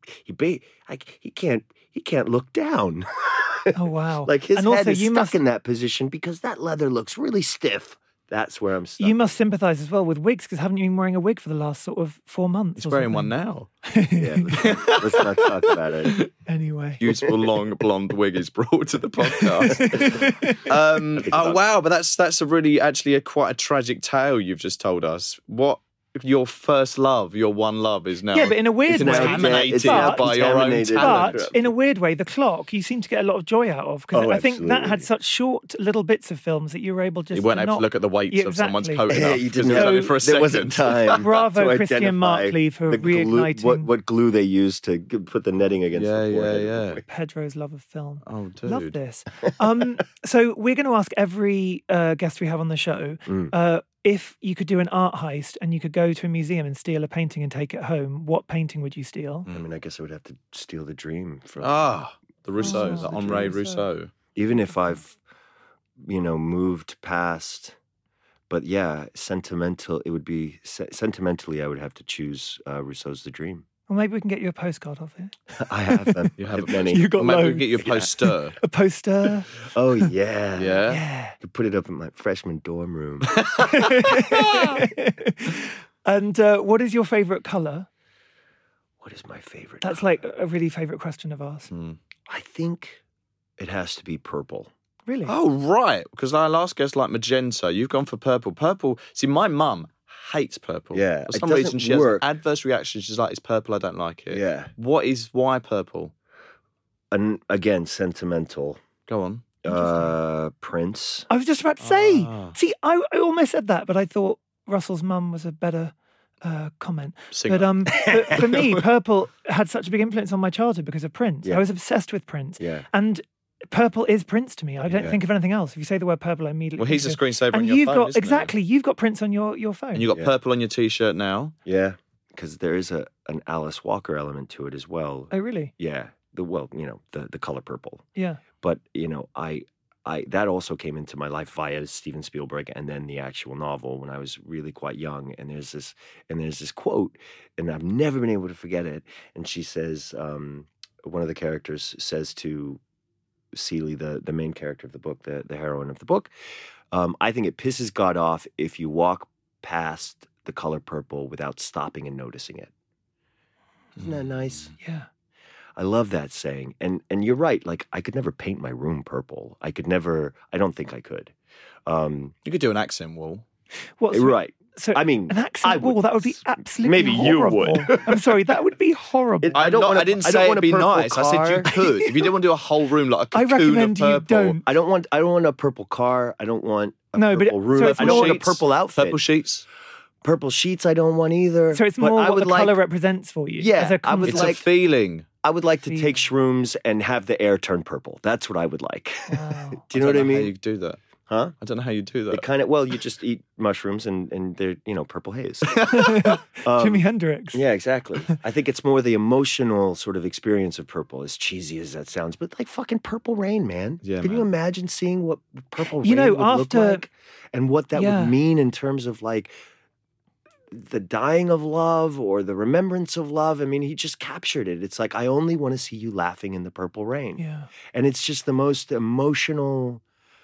can't look down. Oh, wow. Like his And head also, is you stuck must- in that position because that leather looks really stiff. That's where I'm stuck. You must sympathise as well with wigs because haven't you been wearing a wig for the last sort of 4 months? He's or wearing something? one now. Yeah, let's not talk about it. Anyway. Beautiful long blonde wig is brought to the podcast. Wow, but that's a really actually quite a tragic tale you've just told us. What your first love, your one love, is now Yeah, but in a weird It's way. now contaminated it's now by your own contaminated. talent. But in a weird way, the clock you seem to get a lot of joy out of because Oh, I think that absolutely. had such short little bits of films that you were able just You weren't to able not... to look at the weights Yeah, of someone's exactly. coat Yeah, enough you because didn't it was have, only for a there second. wasn't time. Bravo, to Christian identify Markley, for the glue- reigniting- what glue they used to put the netting against Yeah, the yeah, forehead. yeah. Pedro's love of film. Oh, dude. Love this. So we're going to ask every guest we have on the show if you could do an art heist and you could go to a museum and steal a painting and take it home, what painting would you steal? I mean, I guess I would have to steal the dream from. The Rousseau, Oh, the the Henri Rousseau. Rousseau. Even if I've, moved past. But yeah, sentimental. It would be sentimentally. I would have to choose Rousseau's The Dream. Well, maybe we can get you a postcard of it. I have them. You I have have a- many. You got Or maybe we loads. can get you a poster. A poster. Oh yeah. Yeah. Yeah. To put it up in my freshman dorm room. And what is your favourite colour? What is my favorite? That's color? like a really favourite question of ours. I think it has to be purple. Really? Oh, right. Because our last guest liked magenta. You've gone for purple. Purple. See, my mum hates purple. Yeah, For it some doesn't reason, she has work. an adverse reaction. She's like, it's purple. I don't like it. Yeah. Why purple? And again, sentimental. Go on. Prince. I was just about to say. See, I almost said that, but I thought Russell's mum was a better comment. Singer. But for me, Purple had such a big influence on my childhood because of Prince. Yeah. I was obsessed with Prince. Yeah. And Purple is Prince to me. I don't Yeah. think of anything else. If you say the word purple, I immediately. Well, he's a think screensaver on and your you've phone, got isn't he? exactly. You've got Prince on your phone. And you got Yeah. purple on your T-shirt now. Yeah, because there is an Alice Walker element to it as well. Oh, really? Yeah, the color purple. Yeah. But I that also came into my life via Steven Spielberg and then the actual novel when I was really quite young. And there's this quote, and I've never been able to forget it. And she says, one of the characters says to Celie, the main character of the book, the heroine of the book, I think it pisses God off if you walk past the color purple without stopping and noticing it. Isn't that nice? Yeah. I love that saying. And you're right, like I could never paint my room purple. I don't think I could. You could do an accent wall. What's Right. So I mean, an accent would. wall, that would be absolutely Maybe you horrible. would. I'm sorry, that would be horrible. I don't wanna- I didn't I don't say want it'd a be purple nice. I said you car. could. If you didn't want to do a whole room like a I cocoon recommend of you purple. don't. I don't want a purple car. I don't want a No, but purple room. so it's I don't want a sheets, purple outfit. Purple sheets. Purple sheets I don't want either. So it's But more I what would the like, colour represents for you. Yeah, as a I would It's concept. a feeling. I would like to Feeling. take shrooms and have the air turn purple. That's what I would like. Wow. Do you know what I How mean? you do that? Huh? I don't know how you do that. It kind of, you just eat mushrooms and they're, purple haze. Jimi Hendrix. Yeah, exactly. I think it's more the emotional sort of experience of purple, as cheesy as that sounds, but like fucking Purple Rain, man. Yeah, Can you man. imagine seeing what Purple Rain You know, would look after- like and what that Yeah. would mean in terms of like the dying of love or the remembrance of love? I mean, he just captured it. It's like, I only want to see you laughing in the purple rain. Yeah. And it's just the most emotional,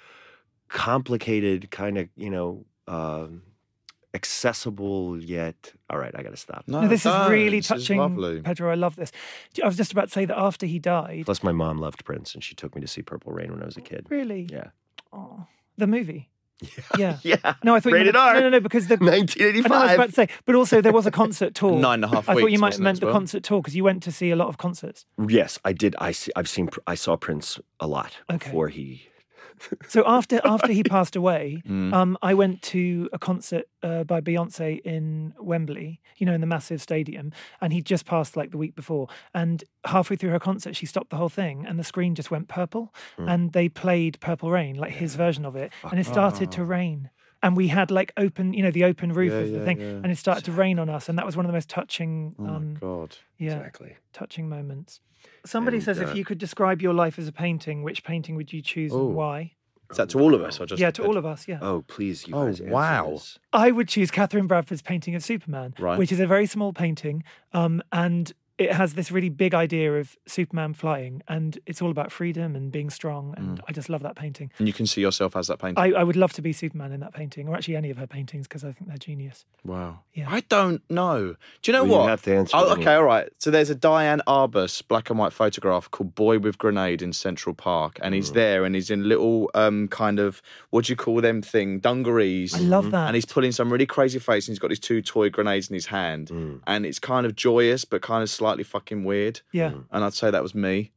complicated kind of, accessible yet. All right, I got to stop. No, this is don't. really This is touching, lovely. Pedro. I love this. I was just about to say that after he died. Plus, my mom loved Prince, and she took me to see Purple Rain when I was a kid. Really? Yeah. Oh, the movie. Yeah. Yeah. No, I thought Rated you R. meant, no, because the. I know, I was 1985. about to say, but also there was a concert tour. 9.5 I thought weeks, you might wasn't it, meant as the well? concert tour because you went to see a lot of concerts. Yes, I did. I saw Prince a lot Okay. before he. So after he passed away, Mm. I went to a concert by Beyonce in Wembley, in the massive stadium, and he just passed like the week before. And halfway through her concert, she stopped the whole thing, and the screen just went purple, and they played Purple Rain, like his version of it, and it started to rain. And we had like open, the open roof of the thing, and it started to rain on us, and that was one of the most touching, God. Exactly. touching moments. Somebody And, says if you could describe your life as a painting, which painting would you choose Oh. and why? Is that to all of us or just? Yeah, to all of us, yeah. Oh, please, you Oh, guys. answer wow. this. I would choose Catherine Bradford's painting of Superman, Right. which is a very small painting, and it has this really big idea of Superman flying, and it's all about freedom and being strong, and I just love that painting. And you can see yourself as that painting. I would love to be Superman in that painting, or actually any of her paintings, because I think they're genius. Wow. Yeah. I don't know. Do you know Well, you what? have to answer Oh, it okay, anyway. all right. So there's a Diane Arbus black and white photograph called Boy with Grenade in Central Park. And he's there and he's in little kind of, what do you call them thing? Dungarees. I love that. And he's pulling some really crazy face and he's got these 2 toy grenades in his hand. And it's kind of joyous, but kind of slightly fucking weird. Yeah. And I'd say that was me.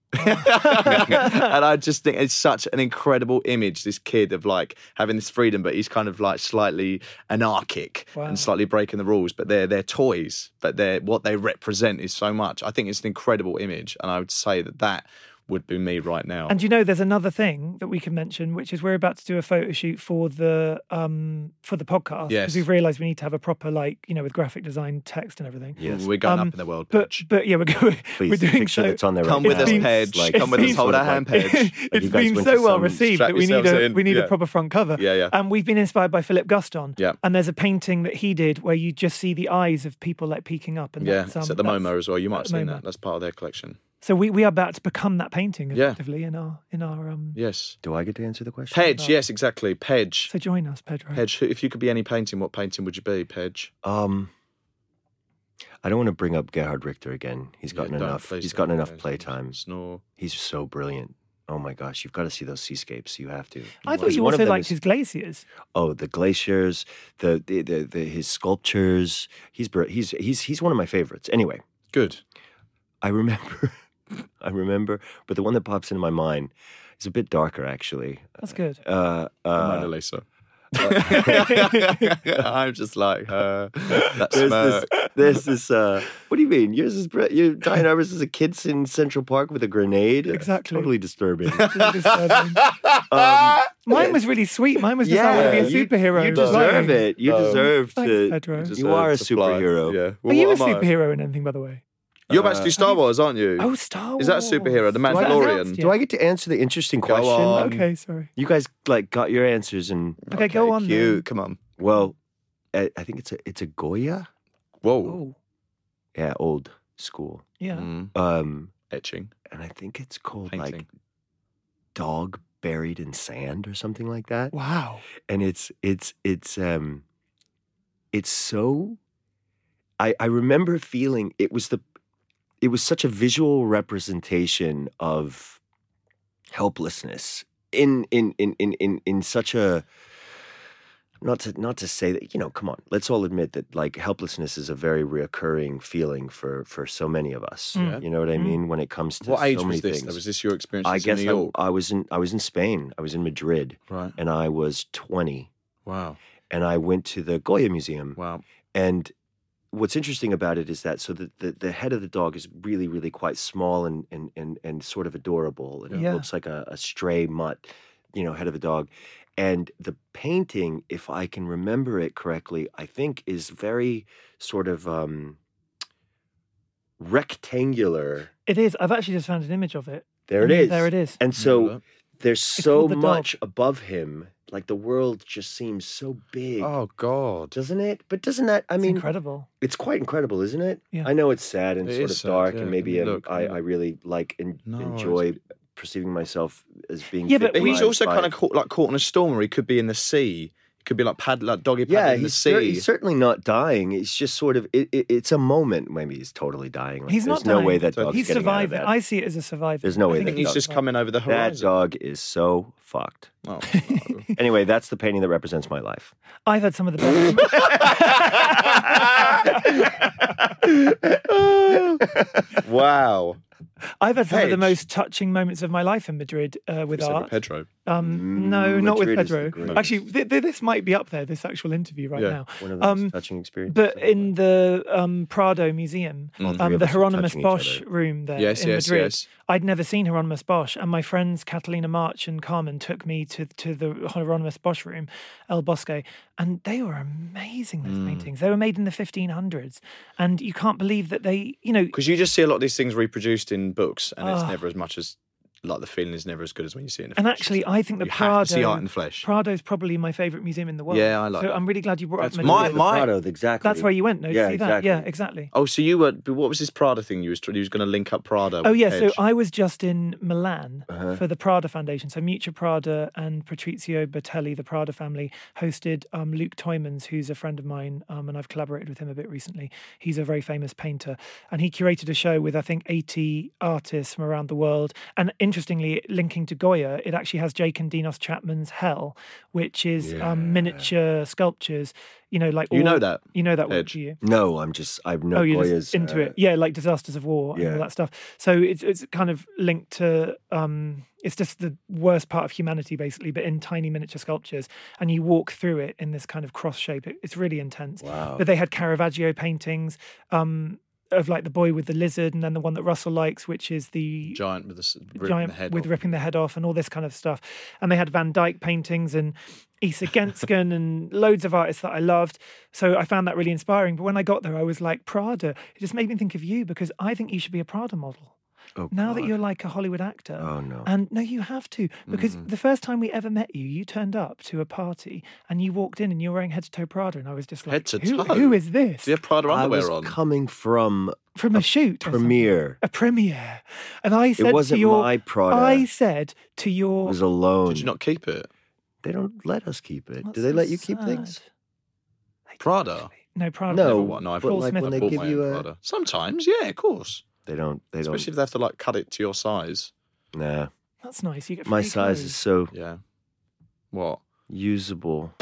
And I just think it's such an incredible image, this kid of like having this freedom, but he's kind of like slightly anarchic Wow. and slightly breaking the rules, but they're toys, but what they represent is so much. I think it's an incredible image, and I would say that would be me right now. And there's another thing that we can mention, which is we're about to do a photo shoot for the podcast. Yes. Because we've realised we need to have a proper with graphic design, text, and everything. Yes. We're going up in the world, But Pedge. yeah, we're Please, doing picture so. that's on there Come right with now. us, been- Pedge. like- Come with us, it's hold our sort hand, of like- Pedge. It's you guys been went so to well some- received strap that we need yourselves in. a Yeah. proper front cover. Yeah, yeah. And we've been inspired by Philip Guston. Yeah. And there's a painting that he did where you just see the eyes of people like peeking up. And Yeah, that's, it's at the MoMA as well. You might at have the seen MoMA. that. That's part of their collection. So we are about to become that painting Yeah. effectively in our Yes. Do I get to answer the question? Pedge, yes, exactly. Pedge. So join us, Pedro. Pedge, if you could be any painting, what painting would you be, Pedge? I don't want to bring up Gerhard Richter again. He's gotten Yeah, don't, enough. please He's don't, gotten enough please. playtime. Snore. He's so brilliant. Oh my gosh, you've got to see those seascapes. You have to. I thought Because you one of also them liked is- his glaciers. Oh, the glaciers, the his sculptures. He's one of my favorites. Anyway, Good. I remember, but the one that pops into my mind, It's a bit darker, actually. That's good. Mona Lisa. I'm just like her. There's this. What do you mean? Yours is Diane Arbus is a kid in Central Park with a grenade. Exactly. It's totally disturbing. Really disturbing. Mine was really sweet. Mine was just I want to be a superhero. You deserve it. You deserve Thanks, to. Pedro. You are a superhero. Yeah. Are you a superhero in anything, by the way? You're about to do Star Wars, aren't you? Oh, Star Wars. Is that a superhero? The Was that Mandalorian? announced yet? Do I get to answer the interesting question? on. Okay, sorry. You guys got your answers, and Okay, go on. Cute. Then. Come on. well, I think it's a Goya. Whoa. Oh, Yeah, old school. yeah. Etching. And I think it's called Painting. like Dog Buried in Sand or something like that. Wow. And it's so. I remember feeling it was such a visual representation of helplessness in such a. Not to say that, come on, let's all admit that like helplessness is a very reoccurring feeling for so many of us. You know what I mean? When it comes to What age so many was this? things. Was this your experience I guess in New York? I was in Spain. I was in Madrid. Right. And I was 20. Wow. And I went to the Goya Museum. Wow. And what's interesting about it is that the head of the dog is really, really quite small and sort of adorable. And it Yeah. looks like a stray mutt, head of a dog. And the painting, if I can remember it correctly, I think is very sort of rectangular. It is. I've actually just found an image of it. There it is. There it is. And so there's so called The Dog. much above him. Like the world just seems so big. Oh, God. Doesn't it? But doesn't that, It's incredible. it's quite incredible, isn't it? Yeah. I know it's sad and It sort is of sad, dark, yeah. and maybe Look, I really like enjoy perceiving myself as being. Yeah, but But he's victimized also by- kind of caught in a storm, or he could be in the sea. He could be like doggy Yeah, paddling in the sea. he's certainly not dying. It's just sort of it's a moment. Maybe he's totally dying. Like, He's there's not no dying. way that dog's He's getting out of surviving. that. I see it as a survivor. There's no way I think that he's dog- just coming over the That horizon. dog is so fucked. Oh, Anyway, that's the painting that represents my life. I've had some of the best. wow. I've had some of the Hedge. most touching moments of my life in Madrid with Except art. for Pedro. No, not with Madrid is the Pedro. greatest. Actually, this might be up there. This actual interview right Yeah. now. One of the most touching experiences. But in the Prado Museum, three of the us are Hieronymus touching each Bosch other. room there Yes, in yes, Madrid, yes. I'd never seen Hieronymus Bosch, and my friends Catalina March and Carmen took me to the Hieronymus Bosch room, El Bosque, and they were amazing, those paintings. They were made in the 1500s, and you can't believe that they, Because you just see a lot of these things reproduced in books, and it's never as much as, like, the feeling is never as good as when you see it in the and flesh. actually, I think the You have to see art in Prado, the flesh. Prado's probably my favourite museum in the world. Yeah, I like So that. I'm really glad you brought up That's Madrid. My- Prado, exactly. That's where you went, no? To Yeah, see exactly. that? Yeah, exactly. Oh, so you were. But what was this Prada thing you was going to link up Prada? Oh with yeah, so Hedge? I was just in Milan Uh-huh. for the Prada Foundation. So Miuccia Prada and Patrizio Bertelli, the Prada family, hosted Luke Toymans, who's a friend of mine, and I've collaborated with him a bit recently. He's a very famous painter, and he curated a show with I think 80 artists from around the world. And interestingly, linking to Goya, it actually has Jake and Dinos Chapman's Hell, which is miniature sculptures. Like You all- know that, you know that work, Hedge? do you? No, I've no You're Goya's just into it. Yeah, like Disasters of War and yeah. all that stuff. So it's kind of linked to it's just the worst part of humanity basically, but in tiny miniature sculptures, and you walk through it in this kind of cross shape. It's really intense. Wow. But they had Caravaggio paintings of like the boy with the lizard, and then the one that Russell likes, which is the giant with the giant the head with off. ripping the head off and all this kind of stuff. And they had Van Dyck paintings and Isa Gensken and loads of artists that I loved. So I found that really inspiring. But when I got there, I was like, Prada. It just made me think of you, because I think you should be a Prada model. Oh, Now that God. you're like a Hollywood actor. Oh, no. And no, you have to. Because the first time we ever met you, you turned up to a party and you walked in and you were wearing head to toe Prada. And I was just like, Head to who, toe? who is this? Do you have Prada I underwear was on? coming from From a shoot. or something. premiere. A premiere. And I said wasn't to your... my Prada. I said to your... I was alone. Did you not keep it? They don't let us keep it. That's Do they so let you keep sad. things? Prada? No, Prada. No, Never what? No, but Paul like Smith when they bought give my you own a, Prada. Sometimes, yeah, of course. they don't. Especially if they have to like cut it to your size. Nah, That's nice. You get my free size clothes. is so Yeah. What? usable.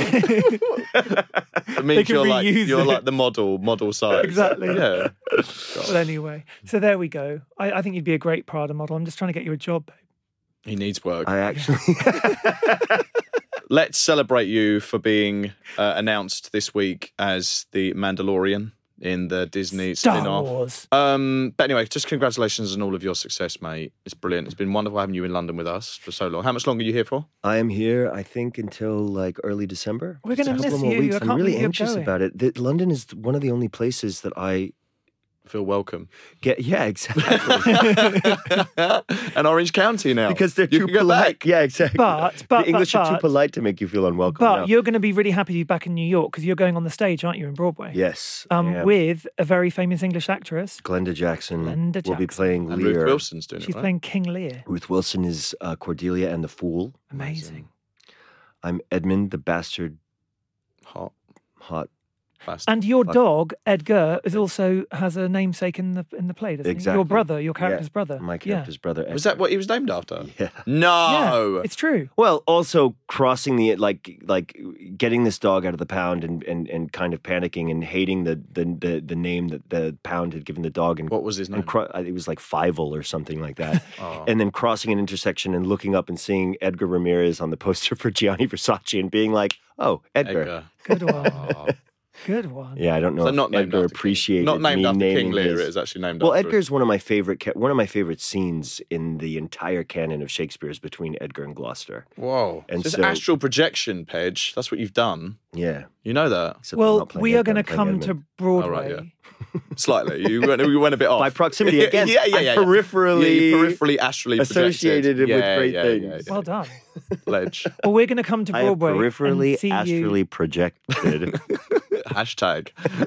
It means can you're like reuse you're it. like the model size. Exactly. Yeah. But anyway, so there we go. I think you'd be a great Prada model. I'm just trying to get you a job, babe. He needs work. I actually... Let's celebrate you for being announced this week as the Mandalorian in the Disney Star spin-off. Wars. But anyway, just congratulations on all of your success, mate. It's brilliant. It's been wonderful having you in London with us for so long. How much longer are you here for? I am here, I think, until like early December. We're going to Just a miss couple more you. weeks. I I'm can't really believe you're anxious going. about it. London is one of the only places that I Feel welcome. get. Yeah, exactly. And Orange County now. Because they're You too can go polite. back. Yeah, exactly. But the English are too but- polite to make you feel unwelcome. But now. you're going to be really happy to be back in New York because you're going on the stage, aren't you, in Broadway? Yes. I am. With a very famous English actress. Glenda Jackson Glenda will be Jackson. playing And Lear. Ruth Wilson's doing She's it, right? playing King Lear. Ruth Wilson is Cordelia and the Fool. Amazing. I'm Edmund, the bastard, Hot. bastard. And your dog Edgar is also has a namesake in the play, doesn't he? Exactly. Your brother, your character's Yeah, brother. My character's brother. Was that what he was named after? Yeah. No. Yeah, it's true. Well, also crossing the like getting this dog out of the pound and kind of panicking and hating the name that the pound had given the dog. And What was his name? And it was like Fievel or something like that. Oh. And then crossing an intersection and looking up and seeing Edgar Ramirez on the poster for Gianni Versace and being like, "Oh, Edgar." Good one. Oh. Good one. Yeah, I don't know So if not named Edgar after appreciated Not named me after King naming Lear. his- It is actually named Well, after. Edgar's one of my favorite scenes in the entire canon of Shakespeare's between Edgar and Gloucester. Whoa. And Just so- astral projection, Pedge. That's what you've done. Yeah. You know that. Except I'm Well, not playing we are Edgar, going to I'm playing come Edmund. to Broadway. Oh, right, yeah. Slightly. You went a bit off. By proximity again. Yeah. I'm peripherally- Yeah, you peripherally astrally associated projected. with great things. Well done. Ledge. Well, we're going to come to I have Broadway peripherally, and see you. astrally projected. Hashtag.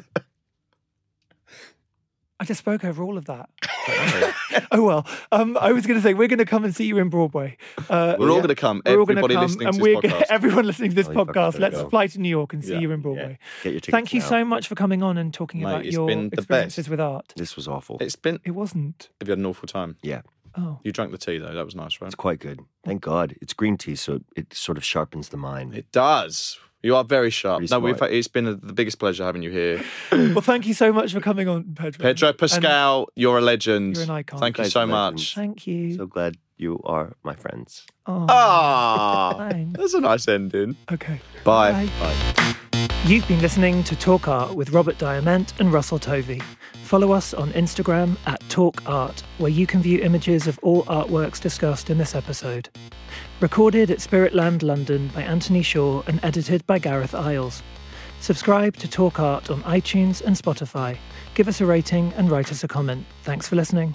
I just spoke over all of that. Oh well. I was going to say we're going to come and see you in Broadway. We're all going to come. We're all gonna Everybody come, listening and to we're this podcast. everyone listening to this Oh, you fucking podcast. better Let's go. fly to New York and see Yeah, you in Broadway. Get your tickets Thank you now. so much for coming on and talking Mate, about it's your been the experiences best. with art. This was awful. It's been. It wasn't. Have you had an awful time? Yeah, Oh. You drank the tea though. That was nice, right? it's quite good. Thank God. It's green tea, so it sort of sharpens the mind. It does. You are very sharp. Pretty No, smart. it's been the biggest pleasure having you here. Well, thank you so much for coming on, Pedro. Pedro Pascal, you're a legend. You're an icon. Thank you Guys, so legend. much. Thank you. So glad you are my friends. Oh, Ah, thanks. that's a nice ending. Okay. Bye. You've been listening to Talk Art with Robert Diamant and Russell Tovey. Follow us on Instagram at Talk Art, where you can view images of all artworks discussed in this episode. Recorded at Spiritland London by Anthony Shaw and edited by Gareth Isles. Subscribe to Talk Art on iTunes and Spotify. Give us a rating and write us a comment. Thanks for listening.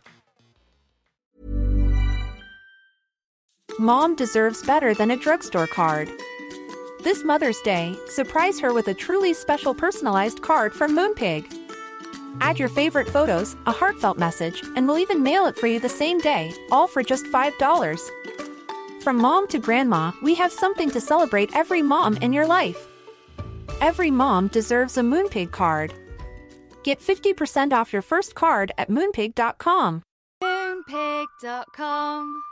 Mom deserves better than a drugstore card. This Mother's Day, surprise her with a truly special personalized card from Moonpig. Add your favorite photos, a heartfelt message, and we'll even mail it for you the same day, all for just $5. From mom to grandma, we have something to celebrate every mom in your life. Every mom deserves a Moonpig card. Get 50% off your first card at moonpig.com. Moonpig.com